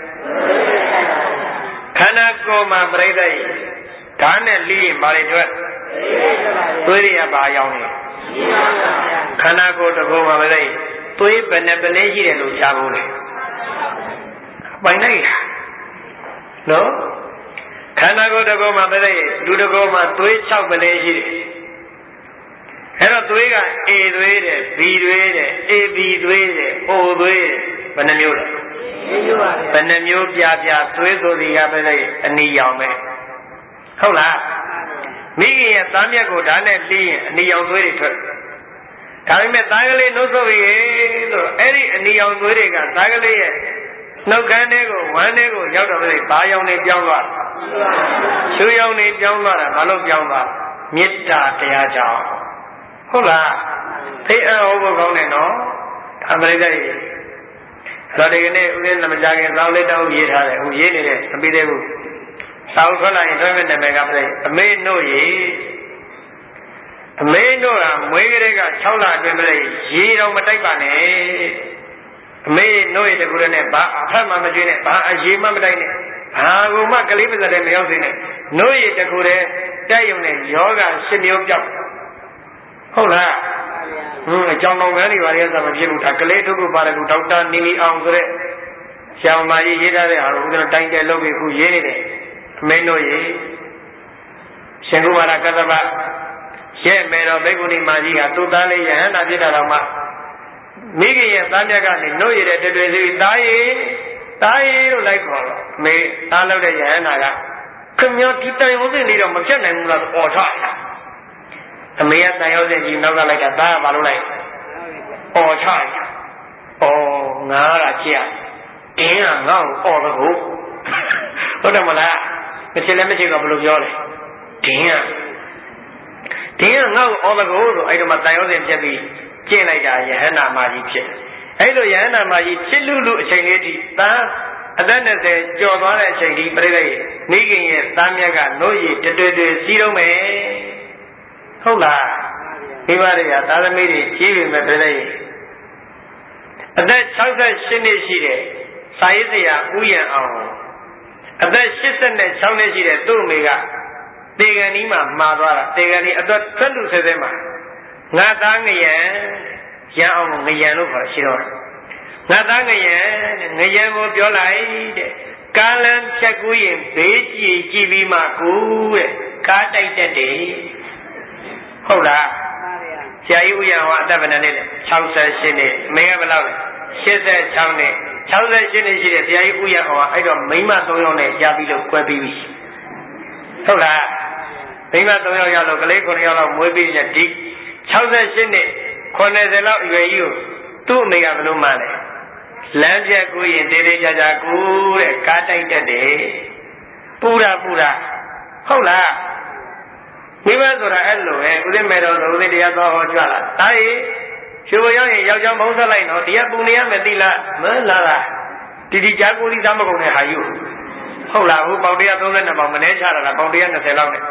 ခန္ဓာကိုယ်မှာပြိဿရဲ့ဓာတ်နဲ့လီးရင်ဘာတွေထွက်သွေးရပါအောင်လေခန္ဓာကိုယ်တစ်ခုမှာပဲသွေးဘယ်နဲ့ဘယ်လေးရှိတယ်လို့ကြားဘူးလေပိုင်လိုက်နော်ခန္ဓာကိုယ်တစ်ခုမှာပဲလူတစ်ခုမှာသွေး၆ပလဲရှိတယ်အဲ့တော့သွေးက A သွေးတဲ့ B သွေးတဲ့ A B သွေးတဲ့ O သွေးတဲ့ဘယ်နှမျိုးလဲဘယ်နှမျိုးပြပြသွေးဆိုဒီကပဲအနီရောင်ပဲဟုတ်လားမိခင်ရဲ့သားမြက်ကိုဓာတ်နဲ့ပြီးရင်အနီရောင်သွေးတွေထွက်ဒါပေမဲ့သားကလေးနှုတ်ဆုပ်ရေလို့အဲ့ဒီအနီရောင်သွေးတွေကသားကလေးရဲ့နှုတ်ခမ်းထဲကိုဝမ်းထဲကိုရောက်တော့လေဘာရောင်နေပြောင်းသွားရှူရောင်နေပြောင်းသွားတာဘာလို့ပြောင်းသွားမေတ္တာတရားကြောင့်ဟုတ်လားသိအောင်ဘုကောင်းတယ်နော်အမေရိကကြီးတော့ဒီကနေ့ဦးဇင်းသမကြခင်သောင်းလေးတောင်းရေးထားတယ်ဟိုရေးနေတယ်မပြီးသေးဘူးသာဝထွက်လာရင်တွဲမဲ့နာမည်ကပြိအမေတို့ရေအမေတို့ကမွေးကလေးက၆လအတွင်းပြိရေတော့မတိုက်ပါနဲ့အမေတို့ရေတကူနဲ့ဘာအဖက်မှမကျွေးနဲ့ဘာအရေးမှမတိုက်နဲ့ဘာကူမှကလေးပါးတဲ့မရောက်သေးနဲ့တို့ရေတကူတဲ့တိုက်ရုံနဲ့ယောဂရှစ်မျိုးပြောက်ဟုတ်လားဟင်းအကြောင်းတော်ကန်းတွေဘာတွေဆိုမဖြစ်ဘူးဒါကလေးထုတ်ဖို့ပါတယ်ကူဒေါက်တာနီမီအောင်ဆိုတဲ့ဆရာမကြီးရေးထားတဲ့ဟာကိုဦးဇင်းတိုင်းတယ်လုပ်ပြီးခုရေးနေတယ်အမင်းတို့ရေရှင်ကုမာရကတ္တဗရဲ့မေတော်ဘိက္ခုနီမကြီးကသူ့သားလေးယဟန္တာဖြစ်တာတော့မှမိခင်ရဲ့သားမြတ်ကနေနှုတ်ရတဲ့တွေ့စီသားရေသားရေလို့လိုက်ခေါ်တော့အမေသားလုပ်တဲ့ယဟန္တာကခင်ဗျာဒီတိုင်ဟုတ်နေတော့မဖြတ်နိုင်ဘူးလားအော်ချတာအမေကတိုင်ဟုတ်တဲ့ကြီးနောက်ကလိုက်တာသားကဘာလို့လိုက်အော်ချရအော်ငါကကြည့်ရတင်းကငါ့ကိုအော်တော့ဟုတ်တယ်မလားမချစ်လည်းမချစ်တော့ဘယ်လိုပြောလဲတင်းကတင်းကငါ့ကိုအော်တော့ဆိုအဲ့တော့မှတိုင်ဟုတ်တဲ့ပြက်ပြီးကျင့်လိုက်တာယဟန္တာမကြီးဖြစ်အဲ့လိုယဟန္တာမကြီးချစ်လူလူအချိန်လေးထိသားအသက်၂၀ကျော်သွားတဲ့အချိန်ဒီပြိဿရဲ့မိခင်ရဲ့သားမြတ်ကနို့ရည်တတွေ့တွေ့စီးတော့မယ်ဟုတ်လားမိဘတွေကသာသမီတွေကြီးပြီမဲ့ပြိဿရဲ့အသက်၆၈နှစ်ရှိတဲ့စာရေးဆရာဦးရန်အောင်အသက်၈၆နှစ်ရှိတဲ့သူ့အမေကတေကန်ဒီမှာမှာသွားတာတေကန်ဒီအသက်ထွက်လူဆဲဆဲမှာငါသားငရံရန်အောင်ငရံလို့ခေါ်ရှိတော့ငါသားငရံငရံကိုပြောလိုက်တဲ့ကားလမ်းဖြတ်ကူးရင်ဘေးကြည့်ကြည့်ပြီးမှကူတဲ့ကားတိုက်တတ်တယ်ဟုတ်လားဆရာကြီးဦးရန်ဟောအသက်ဘယ်နှစ်နှစ်လဲ၆၈နှစ်အမေကဘယ်လောက်လဲ၈၆နှစ်၆၈နှစ်ရှိတဲ့ဆရာကြီးဦးရန်ဟောအဲ့တော့မိန်းမ၃ယောက်နဲ့ရပြီးလို့꿰ပြီးပြီဟုတ်လားမိန်းမ၃ယောက်ရလို့ကလေး၉ယောက်လောက်မွေးပြီးဒီ၆၈နှစ်၉၀လောက်အရွယ်ကြီးကိုသူ့အမေကဘယ်လိုမှလဲလမ်းပြက်ကူးရင်တေးသေးချာချာကူးတဲ့ကားတိုက်တတ်တယ်ပူတာပူတာဟုတ်လားမိဘဆိုတာအဲ့လိုပဲဦးသိမဲ့တော်ဆိုဦးသိတရားတော်ဟောကြွလာတာရေရွှေဘရောက်ရင်ယောက်ျားမုန်းဆက်လိုက်တော့တရားပူနေရမယ်သိလားမလားလားတီတီကြားကိုဒီသားမကုန်တဲ့ဟာယူဟုတ်လားဟိုပေါင်၁၃၂ပေါင်မနှဲချတာလားပေါင်၁၂၀လောက်နဲ့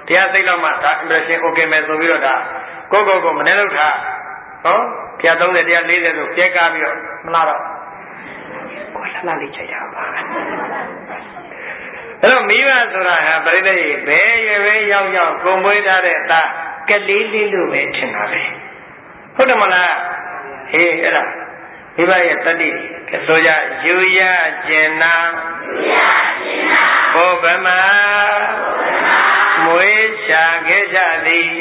တရားစိတ်တော့မှဒါ impression okay မယ်ဆိုပြီးတော့ဒါကိုကိုကိုမနေလို့ထားနော်တရားသုံးဆယ်တရားလေးဆယ်ဆိုပြဲကားပြီးတော့မလားတော့ကိုလှလှလေးချက်ရပါအဲ့တော့မိဘဆိုတာဟာပြိတ္တိဘယ်ရွယ်ပဲရောက်ရောက်ကိုမွေးထားတဲ့အသားကလေးလေးလို့ပဲထင်တာပဲဟုတ်တယ်မလားဟေးအဲ့ဒါမိဘရဲ့တတိကဆိုကြယူရကျင်နာဘောဗမမွေးရှာခဲ့ကြသည်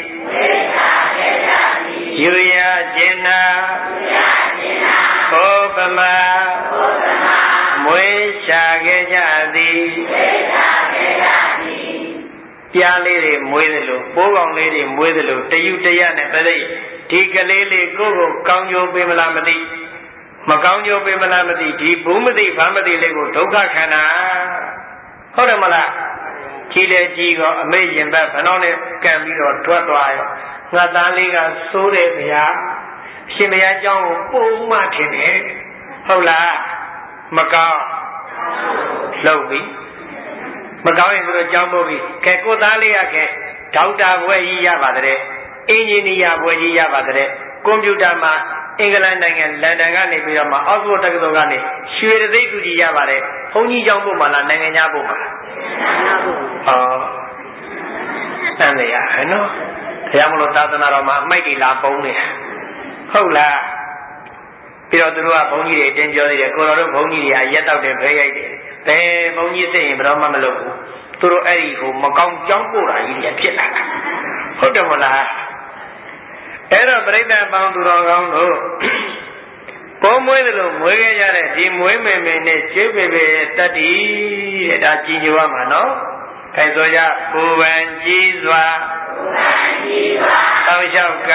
ယူရကျင်နာဘောဗမမွေးရှာခဲ့ကြသည်ပြားလေးတွေမွေးသလိုပိုးကောင်လေးတွေမွေးသလိုတယူတရနဲ့ပြိဒီကလေးလေးကိုကိုကောင်းကျိုးပေးမလားမသိမကောင်းကျိုးပေးမလားမသိဒီဘူးမသိဘာမသိလေးကိုဒုက္ခခန္ဓာဟုတ်တယ်မလားကြီးလေကြီးကောအမေရင်ဘက်ဘဏောင်းနဲ့ကံပြီးတော့ထွက်သွားရောငါသားလေးကစိုးတယ်ဗျာရှင်ဘုရားเจ้าကိုပုံမှထင်တယ်ဟုတ်လားမကောင်းလုပ်ပြီမကောင်းရင်သူတို့ကြောင်းပို့ပြီးကဲကိုသားလေးရခဲ့ဒေါက်တာဘွဲကြီးရပါတဲ့အင်ဂျင်နီယာဘွဲကြီးရပါတဲ့ကွန်ပျူတာမှာအင်္ဂလန်နိုင်ငံလန်ဒန်ကနေပြီးတော့မှအောက်စ်ဖို့တက္ကသိုလ်ကနေရွှေတသိန်းသူကြီးရပါတယ်ဘုန်းကြီးကျောင်းပို့မှလားနိုင်ငံခြားပို့မှလားဟောတန်တယ်ရဟဲ့နော်တရားမလို့သာသနာတော်မှာအမိုက်တွေလာပုံးနေဟုတ်လားပြီးတော့သူတို့ကဘုန်းကြီးတွေအတင်းပြောသေးတယ်ကိုတော်တို့ဘုန်းကြီးတွေကရက်တော့တယ်ဖဲရိုက်တယ်ဘယ်ဘုန်းကြီးစိတ်ရင်ဘယ်တော့မှမလုပ်ဘူးသူတို့အဲ့ဒီဟိုမကောင်းကြောင်းပို့တာကြီးတွေဖြစ်လာတာဟုတ်တယ်မလားအဲ့တော့ပြိဿပေါင်းသူတော်ကောင်းတို့ပေါ်မွေးတယ်လို့မွေးခဲ့ကြတဲ့ဒီမွေးမေမေနဲ့ကျေးပေပေတတ္တိတဲ့ဒါကြည်ညိုရမှာနော်ခိုင်ဆိုကြပူပန်ကြီးစွာပူပန်ကြီးစွာတောင်းလျှောက်က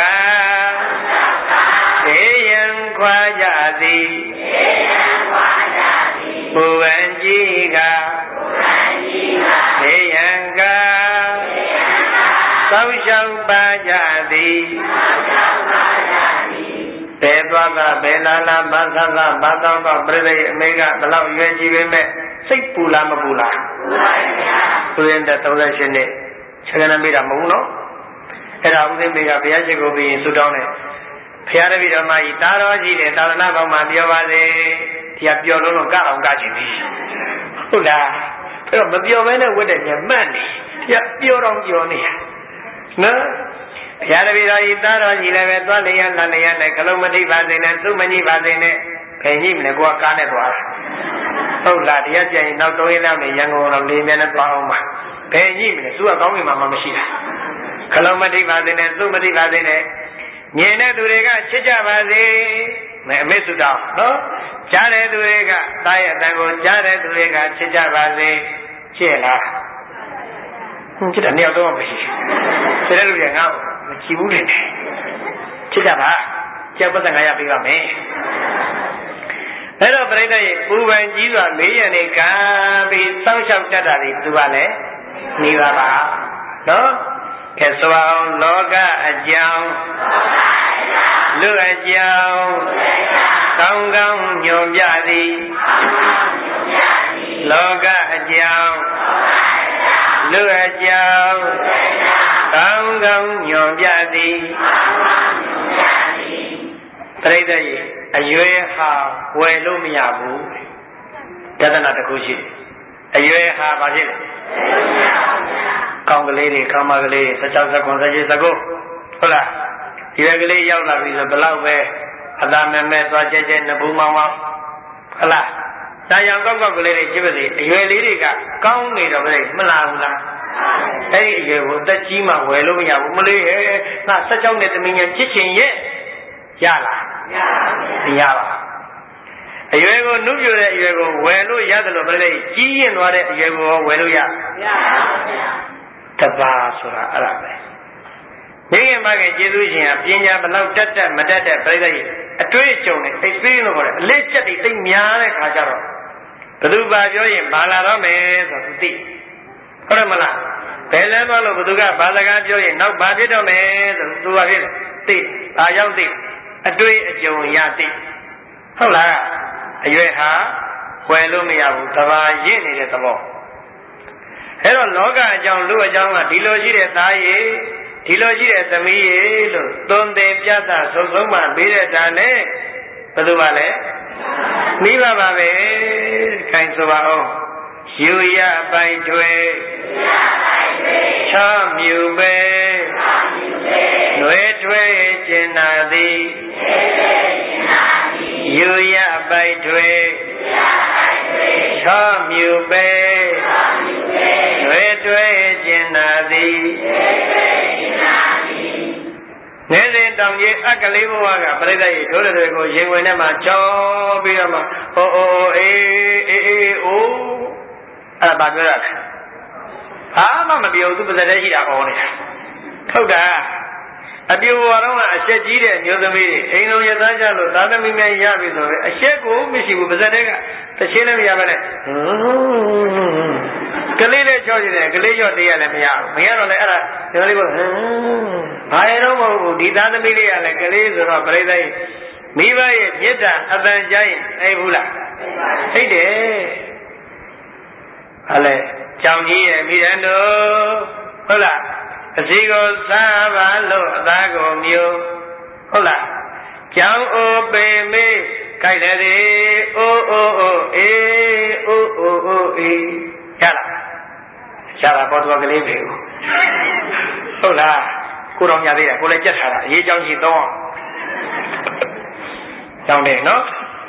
ဘေးရန်ခွာကြသည်ဘေးရန်ခွာကြသည်ပူပန်ကြီးကပူပန်ကြီးကဘေးရန်ကဘေးရန်ကတောင်းလျှောက်ပါကြသည်တောင်းလျှောက်ပါကြသည်ဘယ်သွားကဘယ်လာလာဘာသာကဘာတော့ကပြိဿရဲ့အမေကဘလောက်ရွယ်ကြည့်ပေမဲ့စိတ်ပူလားမပူလားပူပါဗျာသူရင်တဲ့သုံးဆယ်နှစ်ခြေကနမေးတာမဟုတ်နော်အဲ့ဒါဦးသိမေကဘုရားရှိခိုးပြီးရင်ဆုတောင်းတယ်ဘုရားတပည့်တော်မကြီးတာတော်ကြီးတယ်သာသနာ့ဘောင်မှာပြောပါစေဒီကပြောလို့တော့ကအောင်ကချင်ပြီဟုတ်လားအဲ့တော့မပြောဘဲနဲ့ဝတ်တဲ့ညမှတ်နေဒီကပြောတော့ပြောနေရနော်ဘုရားတပည့်တော်ကြီးတာတော်ကြီးလည်းပဲသွားလျက်လာလျက်နဲ့ခလုံးမထိပါစေနဲ့သူ့မညိပါစေနဲ့ဘယ်ညိမလဲကိုကကားနဲ့သွားတာဟုတ်လားတရားကြရင်နောက်တော့ရင်းလောက်နေရန်ကုန်တော့လေးမြန်နဲ့သွားအောင်ပါဘယ်ညိမလဲသူကကောင်းကင်မှာမှမရှိတာခလုံးမထိပါစေနဲ့သူ့မထိပါစေနဲ့မြင်တဲ့သူတွေကချစ်ကြပါစေမဲအမေစုတော်နော်ကြားတဲ့သူတွေကတားရဲ့အတန်ကိုကြားတဲ့သူတွေကချစ်ကြပါစေချစ်လားချစ်တယ်နှစ်ယောက်တော့မရှိချစ်တဲ့လူတွေကငါ့ကိုမချစ်ဘူးတဲ့ချစ်ကြပါကျောက်ပတ်ငါရပေးပါမယ်အဲ့တော့ပြိဿရဲ့ပူပန်ကြီးစွာမေးရနေကံပြီးစောင့်ရှောက်တတ်တာတွေသူကလည်းနေပါပါနော်ကဲဆိုအောင်လောကအကြောင်းလူအကြောင်းကောင်းကောင်းညွန်ပြသည်လောကအကြောင်းလူအကြောင်းကောင်းကောင်းညွန်ပြသည်ပြိဿရဲ့အရွယ်ဟာဝယ်လို့မရဘူးတဒနာတစ်ခုရှိတယ်အရွယ်ဟာဘာဖြစ်လဲကောင်းကလေးတွေကောင်းမကလေးတွေ၁၆ ၁၉ ၁၉ဟုတ်လားဒီရွယ်ကလေးရောက်လာပြီဆိုဘလောက်ပဲအသာမဲမဲသွားကြဲကြဲနဘူးမောင်းမောင်းဟုတ်လားတာယောင်ကောက်ကောက်ကလေးတွေရှိပါစေအရွယ်လေးတွေကကောင်းနေတော့ပဲမလားဘူးလားအဲ့ဒီအရွယ်ကိုတက်ကြီးမှဝယ်လို့မရဘူးမလေးဟဲ့ငါ၁၆နှစ်သမီးငယ်ဖြစ်ချင်ရဲ့ရလားမရပါဘူးအရွယ်ကိုနုပြတဲ့အရွယ်ကိုဝယ်လို့ရတယ်လို့ပြလိုက်ကြီးရင်သွားတဲ့အရွယ်ကိုဝယ်လို့ရမရပါဘူးတပါဆိုတာအဲ့ဒါပဲမိခင်မခင်ကျေးဇူးရှင်ကပညာဘလောက်တက်တက်မတက်တက်ပြလိုက်အတွေ့အကြုံနဲ့ experience လို့ခေါ်တယ်အလေးချက်တွေသိများတဲ့ခါကျတော့ဘယ်သူပါပြောရင်ဘာလာတော့မယ်ဆိုတော့သိဟုတ်တယ်မလားဘယ်လဲသွားလို့ဘယ်သူကဘာစကားပြောရင်နောက်ဘာဖြစ်တော့မယ်ဆိုသူကဖြစ်သိဘာရောက်သိအတွေ့အကြုံရသိဟုတ်လားအရွယ်ဟာဝယ်လို့မရဘူးတဘာရင့်နေတဲ့သဘောအဲ့တော့လောကအကြောင်းလူအကြောင်းကဒီလိုရှိတဲ့သားရည်ဒီလိုရှိတဲ့သမီးရည်လို့သွန်သင်ပြသဆုံးဆုံးမှပေးတဲ့ဒါနဲ့ဘယ်သူပါလဲမိဘပါပဲခိုင်းဆိုပါအောင်ယူရပိုင်ထွေချမြူပဲຫນွေထွေကျင်နာသည်ယူရပိုင်ထွေချမြူပဲຫນွေထွေကျင်နာသည်နေစဉ်တောင်ကြီးအကလေးဘဝကပြိဿရေဒုရတွေကိုရင်ဝင်ထဲမှာချောပြီးတော့မှအိုးအိုးအေးအေးအေးအိုးအဲ့ဒါပြောရတယ်ဘာမှမပြောသူပါစတဲ့ရှိတာအော်နေတာဟုတ်တာအပြိုဘဝတော့ကအချက်ကြီးတဲ့မျိုးသမီးတွေအိမ်လုံးရသားကြလို့သာသမီများရပြီဆိုရင်အချက်ကိုမရှိဘူးပါစတဲ့ကတချင်းလည်းမရပါနဲ့ကလေးလေးချောချင်တယ်ကလေးချောတရားလည်းမရဘူးမရတော့လည်းအဲ့ဒါဒီလိုလေးကိုဘာရတော့မဟုတ်ဘူးဒီသားသမီးလေးကလည်းကလေးဆိုတော့ပြိဿရဲ့မိဘရဲ့မေတ္တာအပန်ကြားရင်သိဘူးလားသိတယ်ဟာလေကြောင်ကြီးရဲ့မိရန်တို့ဟုတ်လားအစီကိုစားပါလို့အသားကိုမျိုးဟုတ်လားကြောင်အိုပေမေးကြိုက်တယ်ဒီအိုးအိုးအိုးအေးအိုးအိုးအိုးအေးရလားရတာပေါ်တော့ကလေးပဲဟုတ်လားကိုတော်ညာသေးတယ်ကိုလည်းကြက်ထားတာအရေးကြောင်းရှိတော့ကြောင်းတယ်နော်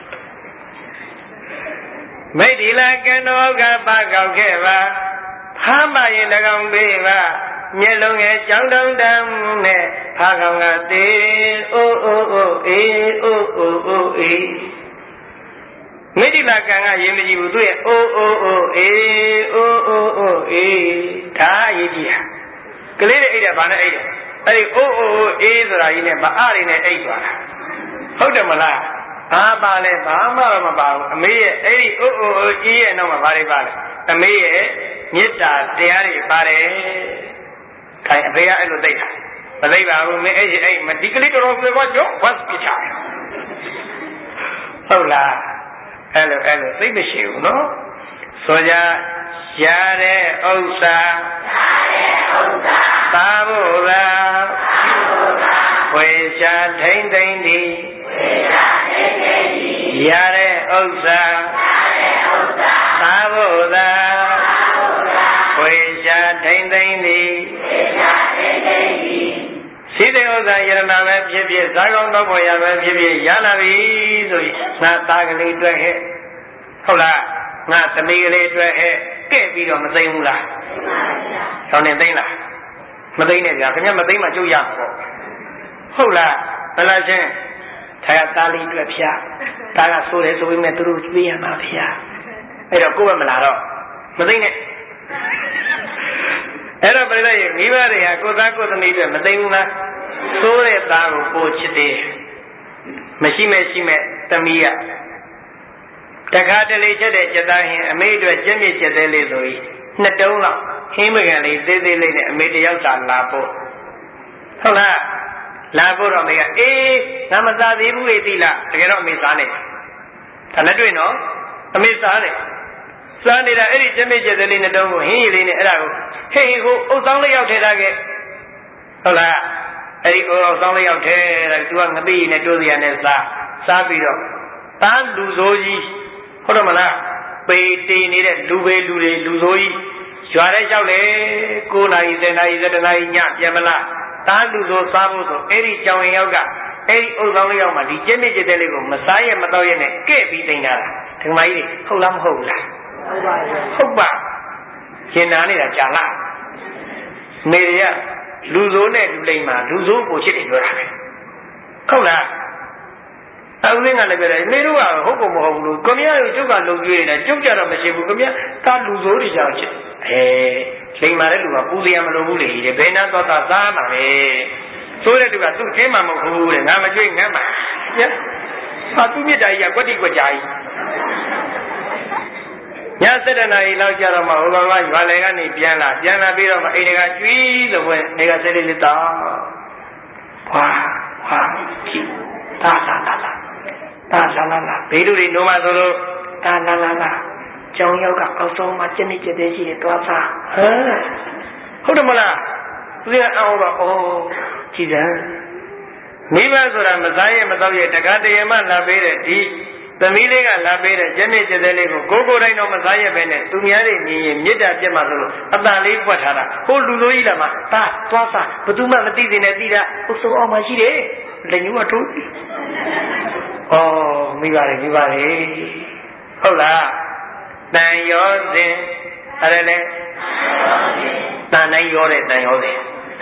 မိတ်ဒီလာကံတော်ကပါကောက်ခဲ့ပါဖားမရင်တကောင်ပေးပါမျက်လုံးငယ်ကြောင်းတုံးတမ်းနဲ့ဖားကောင်ကသေးအိုးအိုးအိုးအေးအိုးအိုးအိုးအေးမိတ်ဒီလာကံကရင်မကြည့်ဘူးသူရဲ့အိုးအိုးအိုးအေးအိုးအိုးအိုးအေးဒါအရေးကြီးတာကလေးတွေအိတ်တယ်ဘာနဲ့အိတ်တယ်အဲ့ဒီအိုးအိုးအိုးအေးဆိုတာကြီးနဲ့ဗအားတွေနဲ့အိတ်သွားတာဟုတ်တယ်မလားဘာပါလဲဘာမှမပါဘူးအမေရဲ့အဲ့ဒီအိုးအိုးအိုးအေးရဲ့နောက်မှာဘာတွေပါလဲအမေရဲ့မေတ္တာတရားတွေပါတယ်ခိုင်အဖေကအဲ့လိုသိတာမသိပါဘူးမင်းအဲ့ဒီအဲ့မဒီကလေးတော်တော်ပြောကြောဝတ်ပြချဟုတ်လားအဲ့လိုအဲ့လိုသိမရှိဘူးနော်ဆိုကြရတဲ့ဥစ္စာသာဖို့သာဝေရှာထိမ့်သိမ့်သည်ရတဲ့ဥစ္စာသာဖို့သာဝေရှာထိမ့်သိမ့်သည်ရှိတဲ့ဥစ္စာယရနာပဲဖြစ်ဖြစ်ဇာကောင်းတော့ပေါ်ရပဲဖြစ်ဖြစ်ရလာပြီဆိုရင်ငါသားကလေးတွေ့ဟဲ့ဟုတ်လားငါသမီးကလေးတွေ့ဟဲ့ကဲ့ပြီးတော့မသိဘူးလားဟောင်းနေသိလားမသိနဲ့ဗျာခင်ဗျမသိမှကျုပ်ရမှာပေါ့ဟုတ်လားဘယ်လားချင်းထာကသားလေးတွေ့ဖျားသားကဆိုတယ်ဆိုပေမဲ့သူတို့သိရမှာဖျားအဲ့တော့ကိုယ်ကမလာတော့မသိနဲ့အဲ့တော့ပြိဿရဲ့မိဘတွေကကိုသားကိုသမီးတွေမသိဘူးလားသိုးတဲ့သားကိုပို့ချစ်တယ်မရှိမဲ့ရှိမဲ့သမီးကတခါတလေချက်တဲ့ချက်သားဟင်းအမေအတွက်ကျက်မြင့်ချက်သေးလေးဆိုပြီးနှစ်တုံးလောက်ဟင်းမကန်လေးသေးသေးလေးနဲ့အမေတယောက်သာလာပို့ဟုတ်လားလာပို့တော့အမေကအေးငါမစားသေးဘူးလေသိလားတကယ်တော့အမေစားနေဒါလည်းတွေ့နော်အမေစားတယ်စားနေတာအဲ့ဒီကျက်မြင့်ချက်သေးလေးနှစ်တုံးကိုဟင်းရည်လေးနဲ့အဲ့ဒါကိုဟေးဟေးကိုအုပ်ဆောင်လေးရောက်ထဲထားခဲ့ဟုတ်လားအဲ့ဒီအုပ်ဆောင်လေးရောက်ထဲတာသူကငပိနဲ့တိုးစရာနဲ့စားစားပြီးတော့တန်းလူစိုးကြီးဟုတ်တယ်မလားပေတီနေတဲ့လူပဲလူတွေလူစိုးကြီးရွာထဲလျှောက်လေကိုးနာရီဆယ်နာရီဆယ်တနာရီညပြန်မလားတန်းလူစိုးစားဖို့ဆိုအဲ့ဒီကြောင်ရင်ရောက်ကအဲ့ဒီအုပ်ဆောင်လေးရောက်မှဒီကျက်မြင့်ကျက်တဲ့လေးကိုမစားရမတော့ရနဲ့ကဲ့ပြီးတင်တာဒီမကြီးဟုတ်လားမဟုတ်လားဟုတ်ပါရဲ့ဟုတ်ပါကျင်နာနေတာကြာလားနေရလူစိုးနဲ့လူလိမ္မာလူစိုးကိုချစ်တယ်ပြောတာပဲဟုတ်လားအခုသင်ကလည်းပြောတယ်နေတို့ကဟုတ်ကုန်မဟုတ်ဘူးလို့ခမရတို့ကျုပ်ကလုံကျွေးနေတာကျုပ်ကြတော့မရှိဘူးခမရကလူစိုးတွေကြောင့်ချစ်အဲလိမ္မာတဲ့လူကပူစရာမလိုဘူးလေတဲ့ဘယ်နာတော့သာစားမှာပဲဆိုတဲ့သူကသူ့ချင်းမှမဟုတ်ဘူးတဲ့ငါမကြွေးငမ်းမှာညဟာသူ့မြတ်တာကြီးကကွက်တိကွက်ကြာကြီးညစတဲ့နာရီလောက်ကြတော့မှဟိုကောင်ကရွာလေကနေပြန်လာပြန်လာပြီးတော့မှအိမ်တွေကကျွီးလို့ပဲနေကဆဲလေးလေးတောင်းဝါဝါကြည့်တာလာလာလာတာလာလာလာဘေးလူတွေနိုးမှဆိုလို့တာလာလာလာကြောင်ရောက်ကအောက်ဆုံးမှာကျနေကျတဲ့ရှိတယ်သွားစားဟမ်ဟုတ်တယ်မလားသူကအောင်တော့အော်ကြည်တယ်မိဘဆိုတာမစားရမတော့ရတကားတရမလာပေးတဲ့ဒီသမီးလေးကလာပေးတဲ့ကျနေကျတဲ့လေးကိုကိုကိုတိုင်းတော့မစားရပဲနဲ့သူများတွေမြင်ရင်မေတ္တာပြတ်မှလို့အတန်လေးပွက်ထားတာဟိုလူလိုကြီးလာမှာဒါသွားစားဘသူမှမသိသေးနဲ့သိတာဟိုဆုံးအောင်မှရှိတယ်လက်ညှိုးအထိုးအော်မိပါတယ်မိပါတယ်ဟုတ်လားတန်ရောစဉ်အဲ့ဒါလေတန်တိုင်းရောတဲ့တန်ရောစဉ်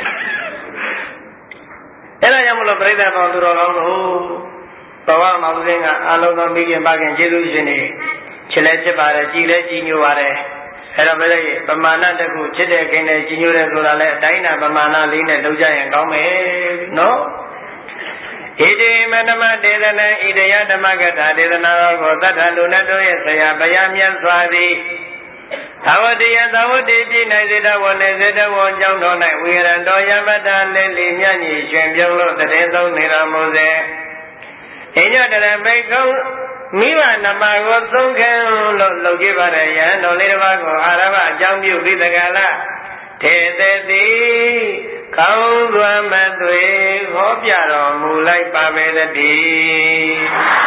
အဲ့ဒါကြောင့်မလို့ပြိဿတော်သူတော်ကောင်းတို့ဘဝမှာဦးဇင်းကအလုံးစုံမိခင်ပါခင်ကျေးဇူးရှင်တွေချစ်လဲချစ်ပါတယ်ကြည်လဲကြည်ညိုပါတယ်အဲ့တော့ဘယ်လိုပမာဏတစ်ခုချစ်တဲ့ခင်နဲ့ကြည်ညိုတဲ့ဆိုတာလဲအတိုင်းအတာပမာဏလေးနဲ့လုပ်ကြရင်ကောင်းမယ်နော်ဣတိမဓမ္မဒေသနာဣတယဓမ္မကထာဒေသနာတော်ကိုသတ္ထလူနတ်တို့ရဲ့ဆရာဘုရားမြတ်စွာသည်သာဝတိယသာဝတိပြည်၌စေတဝနေစေတဝကြောင့်တော်၌ဝိရံတော်ယပတ္တလေးလေးမြတ်ကြီးရှင်ပြုံးလို့တည်သုံးနေတော်မူစေအညတရမိတ်ကုံမိဘနမကိုသုံးခင်လို့လုပ်ကြပါရဲ့ယံတော်လေးတစ်ပါးကိုအာရဘအကြောင်းပြုပြီးတကလားထေသေတိကောင်းစွာမသွေဟောပြတော်မူလိုက်ပါပေတည်း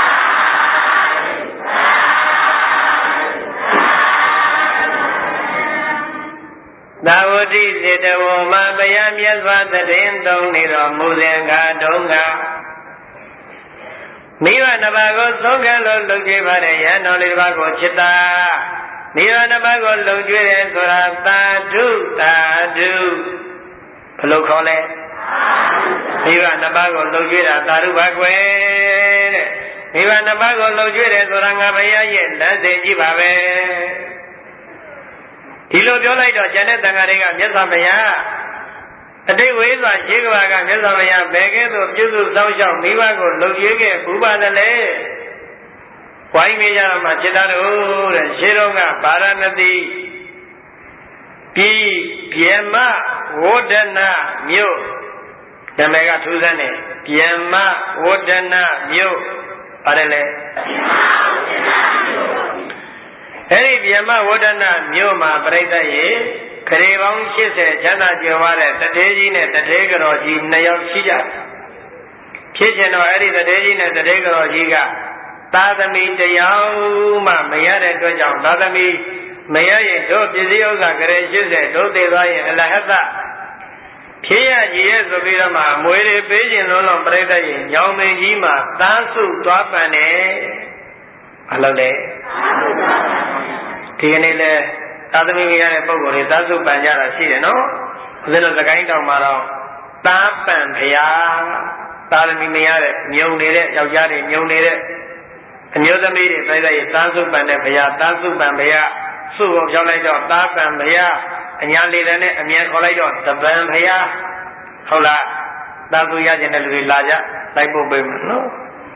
သာဝတိစေတဝမှာဘုရားမြတ်စွာတည်သုံးနေတော်မူစဉ်ခါတုန်းကမိဘနှစ်ပါးကိုသုံးခံလို့လုပ်ကြပါတဲ့ယန္တော်လေးတစ်ပါးကိုချစ်တာမိဘနှစ်ပါးကိုလုံကျွေးတယ်ဆိုတာသာဓုသာဓုဘယ်လိုခေါ်လဲမိဘနှစ်ပါးကိုလုံကျွေးတာသာဓုပါကွယ်တဲ့မိဘနှစ်ပါးကိုလုံကျွေးတယ်ဆိုတာငါဘုရားရဲ့လမ်းစဉ်ကြီးပါပဲဒီလိုပြောလိုက်တော့ကျန်တဲ့တန်ဃာတွေကမြတ်စွာဘုရားအတိတ်ဝိစွာရှိကဘာကမြတ်စွာဘုရားဘယ်ကဲ့သို့ပြုစုစောင့်ရှောက်မိဘကိုလုံကျွေးခဲ့ဘုပါတယ်လေဝိုင်းမေးကြတော့မှจิตတော်တဲ့ရှေးတော့ကဗာရာဏသီပြည်ဗျမဝဒ္ဒနာမြို့နာမည်ကထူးဆန်းတယ်ဗျမဝဒ္ဒနာမြို့ပါတယ်လေအဲ့ဒီဗျမဝဒ္ဒနာမြို့မှာပြိဿရေခရီးပေါင်းရှစ်ဆယ်ချမ်းသာကြွယ်ဝတဲ့တထေးကြီးနဲ့တထေးကတော်ကြီးနှစ်ယောက်ရှိကြဖြစ်ချင်တော့အဲ့ဒီတထေးကြီးနဲ့တထေးကတော်ကြီးကသာသမီတရားမှမရတဲ့အတွက်ကြောင့်သာသမီမရရင်တို့ပစ္စည်းဥစ္စာကလေးရှစ်ဆယ်တို့သေးသွားရင်အလဟတဖြည့်ရကြီးရဲ့ဆိုပြီးတော့မှအမွေတွေပေးခြင်းလုံးလုံးပြိဿရေညောင်မင်းကြီးမှာတန်းစုသွားပန်တယ်ဘာလို့လဲဒီကနေ့လဲသာသမီမရတဲ့ပုံကိုယ်တွေသာစုပန်ကြတာရှိတယ်နော်ဦးဇင်းတို့သခိုင်းတောင်မှာတော့သာပန်ဖျားသာသမီမရတဲ့မြုံနေတဲ့ယောက်ျားတွေမြုံနေတဲ့အမျိုးသမီးတွေပြိဿရေသာစုပန်တဲ့ဖျားသာစုပန်ဖျားစုကိုဖြောင်းလိုက်တော့သာပန်ဖျားအညာလေးလည်းနဲ့အမြန်ခေါ်လိုက်တော့သပန်ဖျားဟုတ်လားသာစုရခြင်းတဲ့လူတွေလာကြလိုက်ဖို့ပေးမယ်နော်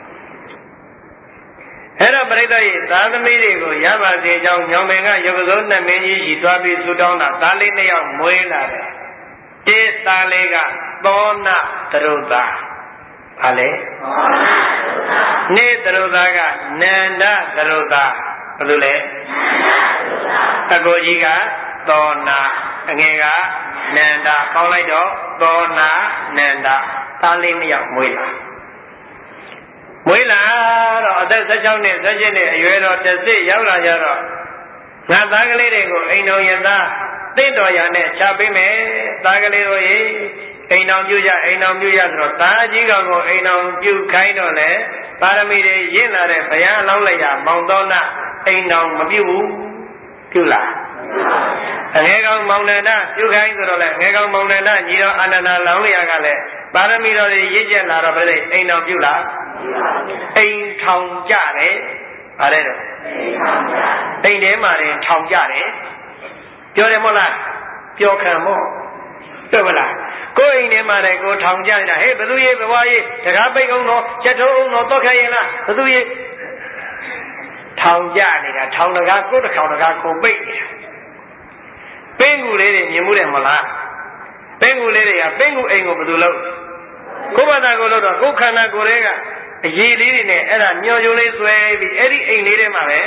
အဲ့တော့ပရိသတ်ရဲ့သာသမီတွေကိုရပါစေကြောင်းညောင်ပင်ကရုပ်စိုးနှစ်မင်းကြီးရှိသွားပြီးဆူတောင်းတာသားလေးနှစ်ယောက်မွေးလာတယ်။တေးသားလေးကသောနာသရုပ်သား။ဟာလေ။နေသရုပ်သားကနန္ဒသရုပ်သားဘယ်လိုလဲ။အကိုကြီးကသောနာအငယ်ကနန္ဒပေါင်းလိုက်တော့သောနာနန္ဒသားလေးနှစ်ယောက်မွေးလာမွေးလာတော့အသက်၁၆နှစ်၁၈နှစ်အရွယ်တော်တစ်စစ်ရောက်လာကြတော့ငါသားကလေးတွေကိုအိမ်တော်ရသားတင့်တော်ရနဲ့ချပေးမယ်သားကလေးတို့ရေအိမ်တော်ပြုကြအိမ်တော်ပြုကြဆိုတော့သားကြီးကောင်ကိုအိမ်တော်ပြုခိုင်းတော့လေပါရမီတွေရင့်လာတဲ့ဘုရားအလောင်းလိုက်ရမောင်တော်နာအိမ်တော်မပြုဘူးပြုလားအငယ်ကောင်မောင်နန္ဒပြုခိုင်းဆိုတော့လေငယ်ကောင်မောင်နန္ဒညီတော်အာနန္ဒာလောင်းလျာကလည်းပါရမီတော်တွေရင့်ကျက်လာတော့ဘယ်လဲအိမ်တော်ပြုလားအိမ်ထောင်ကြတယ်ဗါတဲ့တော့အိမ်ထဲမှာရင်ထောင်ကြတယ်ပြောတယ်မဟုတ်လားပြောခံမို့တွေ့မလားကိုယ်အိမ်ထဲမှာလည်းကိုထောင်ကြနေတာဟဲ့ဘသူရေးဘဝရေးတကားပိတ်အောင်တော့ချက်ထုံးအောင်တော့တော့ခရင်လားဘသူရေးထောင်ကြနေတာထောင်တကားကိုယ်တစ်ခေါင်တကားကိုပိတ်နေတာပင်းကူလေးတွေမြင်မှုတယ်မလားပင်းကူလေးတွေကပင်းကူအိမ်ကိုဘသူလုပ်ကိုယ်ဘာသာကိုလို့တော့ကိုယ်ခန္ဓာကိုယ်တွေကအရေးလေးတွေနဲ့အဲ့ဒါမျောကြိုးလေးဆွဲပြီးအဲ့ဒီအိမ်လေးထဲမှာပဲ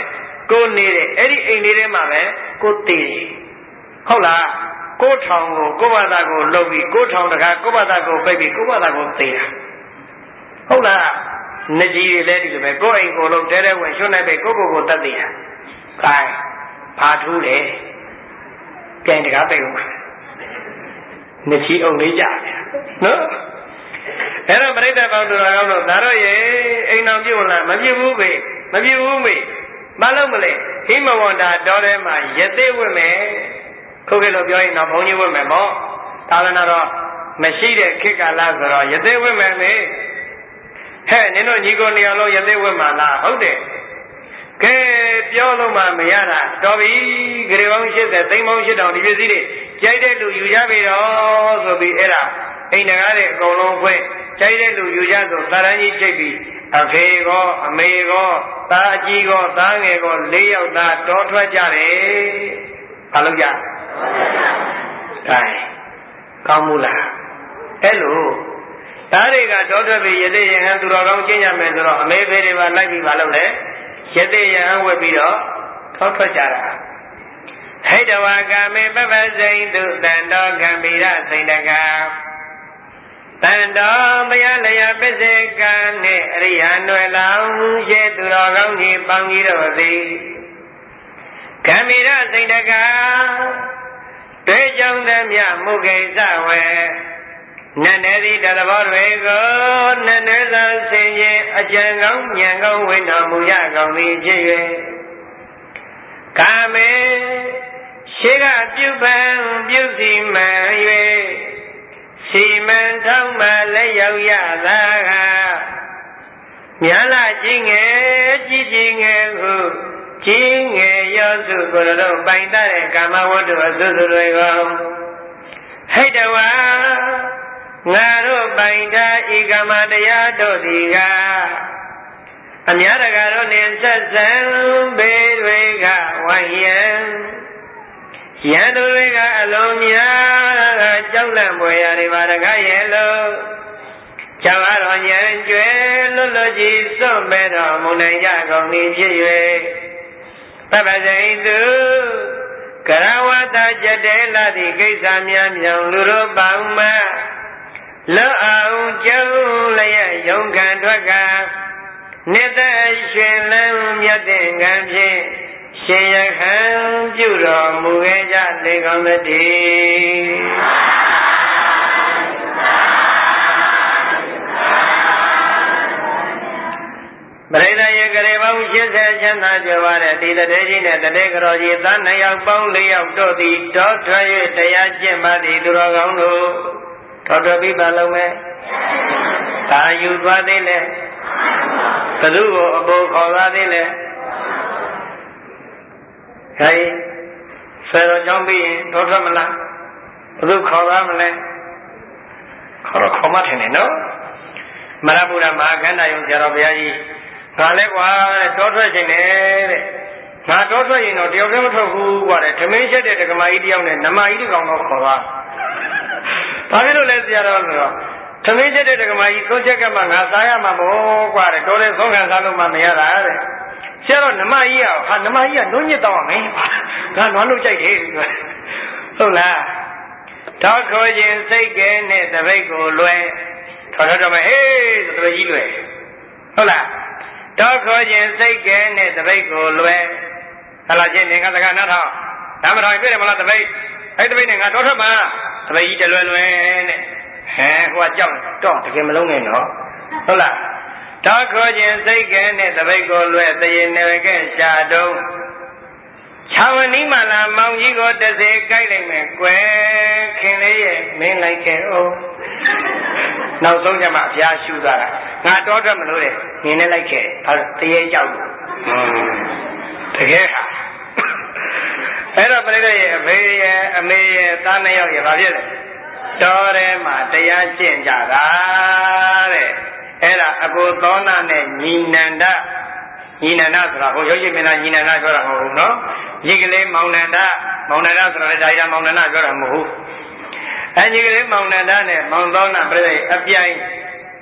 ကိုနေတဲ့အဲ့ဒီအိမ်လေးထဲမှာပဲကိုတည်တယ်ဟုတ်လားကိုထောင်ကိုကိုဘာသာကိုလှုပ်ပြီးကိုထောင်တကားကိုဘာသာကိုပိတ်ပြီးကိုဘာသာကိုတည်တာဟုတ်လားနေကြီးတွေလည်းဒီလိုပဲကိုအိမ်ကိုလုံးတဲတဲဝင်ရွှွနိုင်ပဲကိုကိုကိုတတ်တည်တာခိုင်းဘာထူးလဲပြန်တကားပိတ်ဦးနေကြီးအောင်လေးကြတယ်နော်အဲ့တော့ပြိဿပေါင်းတော်ကောင်းတို့ဒါတော့ရေအိမ်တော်ပြုတ်လားမပြုတ်ဘူးပဲမပြုတ်ဘူးမေမလုပ်မလဲဟိမဝန္တာတော်ထဲမှာယသိဝတ်မယ်ခုခေတ်လိုပြောရင်တော့ဘုန်းကြီးဝတ်မယ်ပေါ့သာသနာတော်မရှိတဲ့ခေတ်ကာလဆိုတော့ယသိဝတ်မယ်မေဟဲ့နင်တို့ညီကိုနေအောင်လို့ယသိဝတ်မှာလားဟုတ်တယ်ကဲပြောလို့မှမရတာတော်ပြီဂရေပေါင်း၈၀သိန်းပေါင်း၈တောင်ဒီပစ္စည်းတွေကြိုက်တဲ့လူယူကြပြီတော့ဆိုပြီးအဲ့ဒါအိမ်တကားတဲ့အကုန်လုံးခွဲကြိုက်တဲ့လူယူကြဆိုသာရန်ကြီးချိတ်ပြီးအဖေကောအမေကောသားအကြီးကောသားငယ်ကောလေးယောက်သားတော်ထွက်ကြတယ်ဘာလို့ကြဒါကောင်းမှုလားအဲ့လိုသားတွေကတော်ထွက်ပြီးယသိယဟန်သူတော်ကောင်းကျင့်ကြမယ်ဆိုတော့အမေဖေတွေပါလိုက်ပြီးဘာလုပ်လဲယသိယဟန်ဝတ်ပြီးတော့ထောက်ထွက်ကြတာဟိတဝါကမေပပစိန်တုတန်တော်ကံဗိရစိန်တကတန်တော်ဘုရားလျာပစ္စေကံနှင့်အရိယာနွယ်လောင်ရှေသူတော်ကောင်းကြီးပေါင်းကြီးတို့သည်ကံဗိရစိန်တကတွေ့ကြုံသည်မြမုခိစ္စဝေနတ်နေသည်တသဘောတွေကိုနတ်နေသောဆင်ခြင်အကြံကောင်းဉာဏ်ကောင်းဝိတော်မူရကောင်းသည်ဖြစ်၍ကာမေရှိကပြုပံပြုစီမံ၍စီမံထောင်းမှလက်ရောက်ရသာကမြာလာကြီးငယ်ကြီးကြီးငယ်ဟုကြီးငယ်ရောစုကိုယ်တော်ပိုင်တဲ့ကာမဝတ္ထုအစွတ်တွေကိုဟိတဝါငါတို့ပိုင်ထားဤကာမတရားတို့ဒီကအများတကာတို့နှင့်ဆက်ဆံဘေးတွေကဝိုင်းရန်ရန်သူတွေကအလုံးများကြောက်လန့်ပွေရာတွေပါတကားရဲ့လို့ကြောက်ရတော်ညံကျွဲလွတ်လွတ်ကြီးစွန့်မဲ့တော်မူနိုင်ကြကုန်သည်ဖြစ်၍ပပဇိန်သူကရဝတကြတဲလာသည့်ကိစ္စများမြောင်လူတို့ပေါင်းမှလွတ်အောင်ကျုံလျက်ယုံခံထွက်ကနိတ္တရှင်လန်းမြတ်တဲ့ကံဖြင့်ရှင်ရခံပြုတော်မူခဲ့ကြလေကောင်းသတည်းပရိသတ်ရေကလေးပေါင်း၈၀ချမ်းသာကြပါတဲ့ဒီတည်းကြီးနဲ့တည်းကတော်ကြီးသားနှစ်ယောက်ပေါင်း၄ယောက်တို့သည်တော်ထွက်၍တရားကျင့်ပါသည်သူတော်ကောင်းတို့တော်ထွက်ပြီးပါလုံးမဲ့သာယူသွားသေးလဲဘသူကိုအပေါ်ခေါ်သွားသေးလဲခိုင်းဆယ်တော်ကြောင့်ပြီးရင်တော်ထွက်မလားဘသူခေါ်သွားမလဲခေါ်တော့ခေါ်မှထင်တယ်နော်မရဗုဒ္ဓမဟာခန္ဓာယုံဆရာတော်ဘုရားကြီးငါလဲကွာတော်ထွက်ခြင်းနဲ့တဲ့ငါတော်ထွက်ရင်တော့တယောက်တည်းမထွက်ဘူးကွာတဲ့ဓမင်းချက်တဲ့ဒကမာကြီးတယောက်နဲ့နမကြီးတကောင်တော့ခေါ်သွားဘာဖြစ်လို့လဲဆရာတော်ဆိုတော့ဓမင်းချက်တဲ့ဒကမာကြီးသုံးချက်ကမှငါစားရမှာပေါ့ကွာတဲ့တော်တယ်သုံးခံစားလို့မှမရတာတဲ့ဆရာတော်နမကြီးကဟာနမကြီးကနှုံးညစ်တော့ရမယ်ငါနွားလို့ကြိုက်တယ်ဟုတ်လားတောက်ခေါ်ခြင်းစိတ်ကဲနဲ့တပိတ်ကိုလွယ်ထော်ထော်တော့မယ်ဟေးဆိုတပိတ်ကြီးလွယ်ဟုတ်လားတောက်ခေါ်ခြင်းစိတ်ကဲနဲ့တပိတ်ကိုလွယ်ဟလာချင်းသင်္ကသကနာထောင်ဓမ္မတော်ပြည့်တယ်မလားတပိတ်အဲ့တပိတ်နဲ့ငါတော်ထွက်ပါတပိတ်ကြီးတလွယ်လွယ်နဲ့ဟဲဟိုကကြောက်တော့တကယ်မလုံးနဲ့နော်ဟုတ်လားတောက်ခေါ်ခြင်းစိတ်ကဲနဲ့တပိတ်ကိုလွယ်တရင်နယ်ကဲရှာတုံးခြာဝနီးမှလာမောင်ကြီးကိုတစေကြိုက်လိုက်မယ်ကွယ်ခင်လေးရဲ့မင်းလိုက်ခဲ့အောင်နောက်ဆုံးကျမှဘုရားရှုသွားတာငါတော်ထွက်မလို့တဲ့ငင်းနဲ့လိုက်ခဲ့ဒါတရေကြောက်လို့တကယ်ဟာအဲ့တော့ပြိဿရဲ့အဖေရဲ့အမေရဲ့သားနှစ်ယောက်ရဲ့ဘာဖြစ်လဲတော်ထဲမှာတရားကျင့်ကြတာတဲ့အဲ့ဒါအကိုသောနာနဲ့ညီနန္ဒညီနန္ဒဆိုတာဟိုရုပ်ရှင်မင်းသားညီနန္ဒပြောတာမဟုတ်ဘူးနော်ညီကလေးမောင်နန္ဒမောင်နန္ဒဆိုတာလည်းဒါရီမောင်နန္ဒပြောတာမဟုတ်ဘူးအဲညီကလေးမောင်နန္ဒနဲ့မောင်သောနာပြိဿအပြိုင်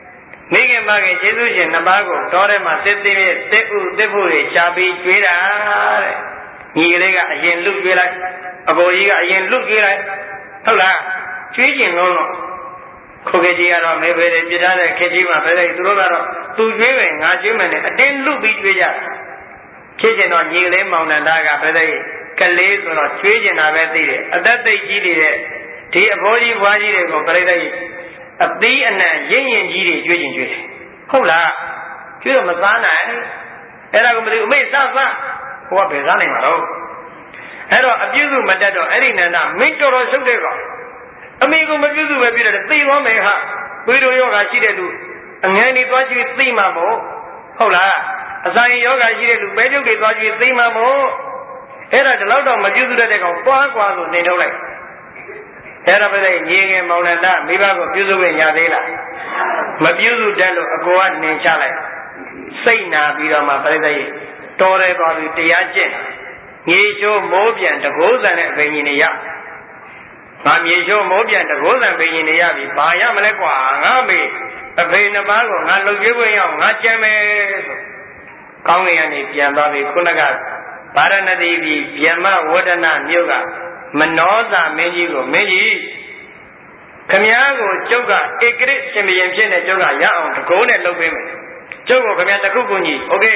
မိခင်မခင်ကျေးဇူးရှင်နှစ်ပါးကိုတော်ထဲမှာတစ်သိရဲ့တစ်ဥတစ်ဖို့တွေရှားပြီးကျွေးတာတဲ့ညီကလေးကအရင်လွတ်ကျွေးလိုက်အကိုကြီးကအရင်လွတ်ကျွေးလိုက်ဟုတ်လားကျွေးကျင်လုံးတော့ခုခေတ်ကြီးကတော့မေဖေတွေပြထားတဲ့ခေတ်ကြီးမှာပဲလေသူတို့ကတော့သူကျွေးမယ်ငါကျွေးမယ်နဲ့အတင်းလွတ်ပြီးကျွေးကြဖြစ်ကျင်တော့ညီကလေးမောင်နှံသားကပဲလေကလေးဆိုတော့ကျွေးကျင်တာပဲသိတယ်အသက်သိကြီးနေတဲ့ဒီအဖိုးကြီးဘွားကြီးတွေကိုပြိတ္တိအသီးအနှံရင့်ရင်ကြီးတွေကျွေးကျင်ကျွေးတယ်ဟုတ်လားကျွေးတော့မစားနိုင်အဲ့ဒါကိုမသိဘူးအမေစားစားဟိုကဘယ်စားနိုင်မှာတော့အဲ့တော့အပြုစုမတတ်တော့အဲ့ဒီနန္ဒမင်းတော်တော်ရှုပ်တဲ့ကောင်အမေကိုမပြုစုပဲပြတယ်သိသွားမယ်ဟာသွေးတို့ယောဂရှိတဲ့လူအငယ်နေသွားကြည့်သိမှာမို့ဟုတ်လားအစာရင်ယောဂရှိတဲ့လူပဲပြုတ်တွေသွားကြည့်သိမှာမို့အဲ့ဒါဒီလောက်တော့မပြုစုတတ်တဲ့ကောင်ပွားကွာဆိုနေထုတ်လိုက်အဲ့ဒါပဲလေညီငယ်မောင်နှံသားမိဘကိုပြုစုခွင့်ရသေးလားမပြုစုတတ်လို့အကိုကနှင်ချလိုက်စိတ်နာပြီးတော့မှပြိဿရေတော်တယ်သွားပြီးတရားကျင့်ငေချိုးမိုးပြန်တကိုးဆန်တဲ့အပင်ကြီးနေရငါမြေချိုးမိုးပြန်တကိုးဆန်ပင်ကြီးနေရပြီဘာရမလဲကွာငါမေအဖေနှစ်ပါးကိုငါလှုပ်ရွေးခွင့်ရအောင်ငါကြံမယ်ဆိုကောင်းကင်ကနေပြန်သွားပြီခုနကဗာရဏသီပြည်ဗျမဝဒနာမြို့ကမနောသာမင်းကြီးကိုမင်းကြီးခမည်းကိုကျုပ်ကဧကရစ်ရှင်ဘုရင်ဖြစ်နေကျုပ်ကရအောင်တကိုးနဲ့လှုပ်ပေးမယ်ကျုပ်ကိုခမည်းတစ်ခုခုကြီးโอเค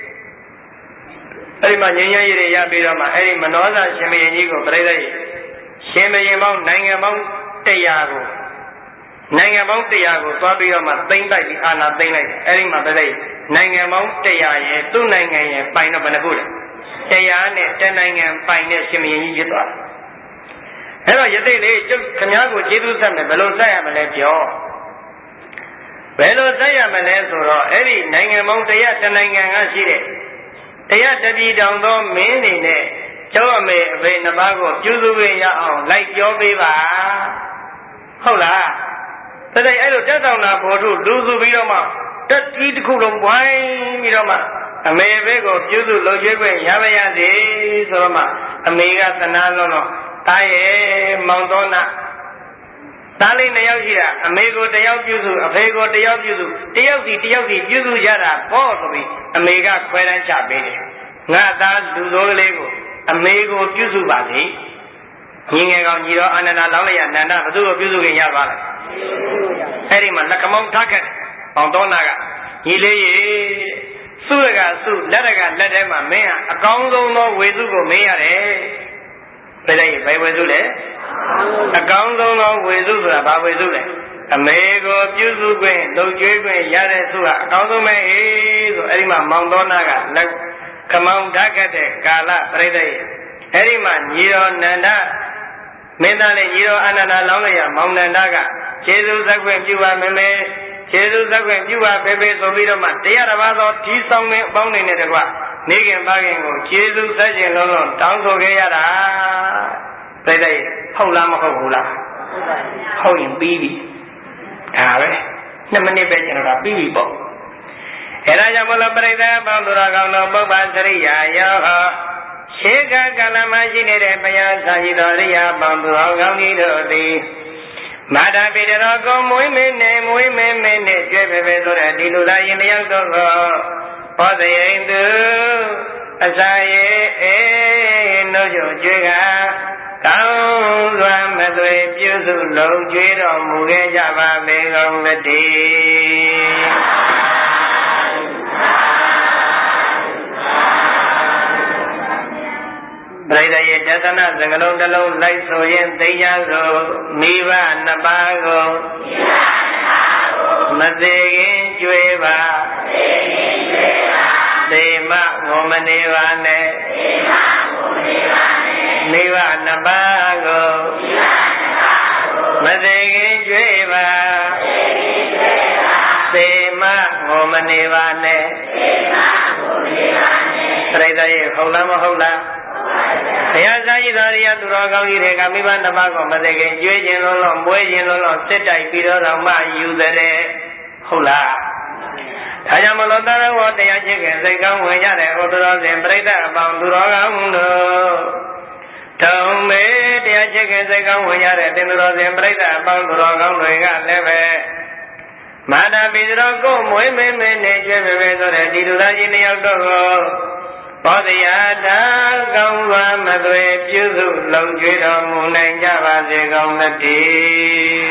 အဲ့ဒီမှာငြိမ်းချမ်းရေးတွေရပြီးတော့မှအဲ့ဒီမနောသာရှင်ဘုရင်ကြီးကိုပြိဿရေရှင်ဘုရင်ပေါင်းနိုင်ငံပေါင်းတရာကိုနိုင်ငံပေါင်းတရာကိုသွားပြီးတော့မှသိမ့်တိုက်ပြီးအာဏာသိမ်းလိုက်အဲ့ဒီမှာပြိဿနိုင်ငံပေါင်းတရာရဲ့သူ့နိုင်ငံရဲ့ပိုင်တော့ဘယ်နှခုလဲတရားနဲ့တနိုင်ငံပိုင်တဲ့ရှင်ဘုရင်ကြီးဖြစ်သွားတယ်အဲ့တော့ယသိလေကျုပ်ခမားကိုကျေးဇူးဆက်မယ်ဘယ်လိုဆက်ရမလဲပြောဘယ်လိုဆက်ရမလဲဆိုတော့အဲ့ဒီနိုင်ငံပေါင်းတရားတနိုင်ငံကရှိတဲ့တရားတပြည်တောင်သောမင်းတွေနဲ့ကျောင်းအမေအဖေနှစ်ပါးကိုပြုစုခွင့်ရအောင်လိုက်ပြောပေးပါဟုတ်လားဒါကြိုက်အဲ့လိုတက်တောင်တာဘောထုလူစုပြီးတော့မှတက်ကြီးတစ်ခုလုံးဝိုင်းပြီးတော့မှအမေအဖေကိုပြုစုလုပ်ကျွေးခွင့်ရပါရစေဆိုတော့မှအမေကသနာလုံးတော့တားရဲ့မောင်တော်နာသားလေးနှစ်ယောက်ရှိတာအမေကိုတယောက်ပြုစုအဖေကိုတယောက်ပြုစုတယောက်စီတယောက်စီပြုစုရတာပေါ့ဆိုပြီးအမေကခွဲတန်းချပေးတယ်ငါသားလူစိုးကလေးကိုအမေကိုပြုစုပါစေညီငယ်ကောင်ညီတော်အာနန္ဒာလောင်းလိုက်ရနန္ဒဘသူကိုပြုစုခင်ရပါလဲအဲ့ဒီမှာလက်ကမောင်းထားခဲ့မောင်တော်နာကညီလေးရေစုရကစုလက်ရကလက်ထဲမှာမင်းဟာအကောင်းဆုံးသောဝေစုကိုမင်းရတယ်ပြည့်လိုက်ဘယ်ဝေစုလဲအကောင်းဆုံးသောဝေစုဆိုတာဘာဝေစုလဲအမေကိုပြုစုခွင့်လုံကျွေးခွင့်ရတဲ့စုဟာအကောင်းဆုံးပဲဟေးဆိုအဲ့ဒီမှာမောင်တော်နာကလက်ခမောင်းထားခဲ့တဲ့ကာလပြည့်လိုက်အဲ့ဒီမှာညီတော်နန္ဒမင်းသားလေးညီတော်အာနန္ဒာလောင်းလိုက်ရမောင်နန္ဒကခြေစုသက်ခွင့်ပြုပါမမေခြေစုသက်ခွင့်ပြုပါပေပေဆိုပြီးတော့မှတရားတစ်ပါးသောဒီဆောင်နေအပေါင်းနေနဲ့တကွနေခင်ပါခင်ကိုခြေစုသက်ခြင်းလုံးလုံးတောင်းဆိုခဲ့ရတာပြည့်တဲ့ဟုတ်လားမဟုတ်ဘူးလားဟုတ်ရင်ပြီးပြီဒါပဲနှစ်မိနစ်ပဲကျွန်တော်ကပြီးပြီပေါ့အဲ့ဒါကြောင့်မလို့ပြိဿပေါင်းသူတော်ကောင်းတို့ပုပ္ပစရိယာယောရှေကကာလမှာရှိနေတဲ့ဘုရားစာရှိတော်ရိယာပေါင်းသူတော်ကောင်းကြီးတို့သည်မာတာပိတရောကုံမွေးမင်းနဲ့မွေးမင်းမင်းနဲ့ကျွဲ့ပဲပဲဆိုတဲ့ဒီလူသားရင်တယောက်တော့ကိုဘောဇယိန်သူအစာရဲ့အေးနှုတ်ကြကျွေးကကောင်းစွာမသွေပြုစုလုံးကျွေးတော်မူခဲ့ကြပါပေကုန်တည်းပရိသတ်ရဲ့တသနာစကလုံးတစ်လုံးလိုက်ဆိုရင်သိရဆိုမိဘနှစ်ပါးကိုမသေးခင်ကြွေးပါသေမငုံမနေပါနဲ့မိဘနှစ်ပါးကိုမသေးခင်ကြွေးပါသေမငုံမနေပါနဲ့ပရိသတ်ရဲ့ဟုတ်လားမဟုတ်လားဘုရားစာရှိတော်ရိယသူတော်ကောင်းကြီးတွေကမိဘနှစ်ပါးကိုမသိခင်ကြွေးခြင်းလုံးလုံးမွေးခြင်းလုံးလုံးစစ်တိုက်ပြီးတော့မှယူတဲ့ဟုတ်လားဒါကြောင့်မလို့တရားဝတရားချစ်ခင်စိတ်ကောင်းဝင်ကြတဲ့ဟောတော်စဉ်ပြိဿအပေါင်းသူတော်ကောင်းတို့ထုံမေတရားချစ်ခင်စိတ်ကောင်းဝင်ကြတဲ့သင်္သူတော်စဉ်ပြိဿအပေါင်းသူတော်ကောင်းတွေကလည်းပဲမာတာပိစရောကိုမွေးမေမေနေကျွေးပေပေဆိုတဲ့ဒီလူသားကြီးနှစ်ယောက်တော့ကိုဘောဓိယာထာကောင်းစွာမသွေပြုစုလုံကျွေးတော်မူနိုင်ကြပါစေကောင်းသတည်း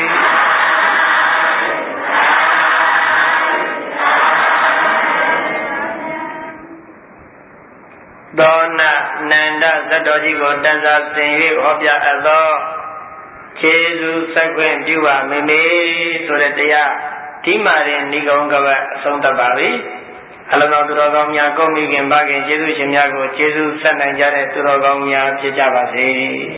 သောနာနန္ဒသတ္တော်ကြီးကိုတန်စာဆင်၍ဟောပြအပ်သောခြေစုဆက်ခွင့်ပြုပါမိမိဆိုတဲ့တရားဒီမှာရင်ဏိကုံကပတ်အဆုံးသတ်ပါပြီအလုံးတော်သူတော်ကောင်းများကိုမိခင်ဗခင်ကျေးဇူးရှင်များကိုကျေးဇူးဆက်နိုင်ကြတဲ့သူတော်ကောင်းများဖြစ်ကြပါစေ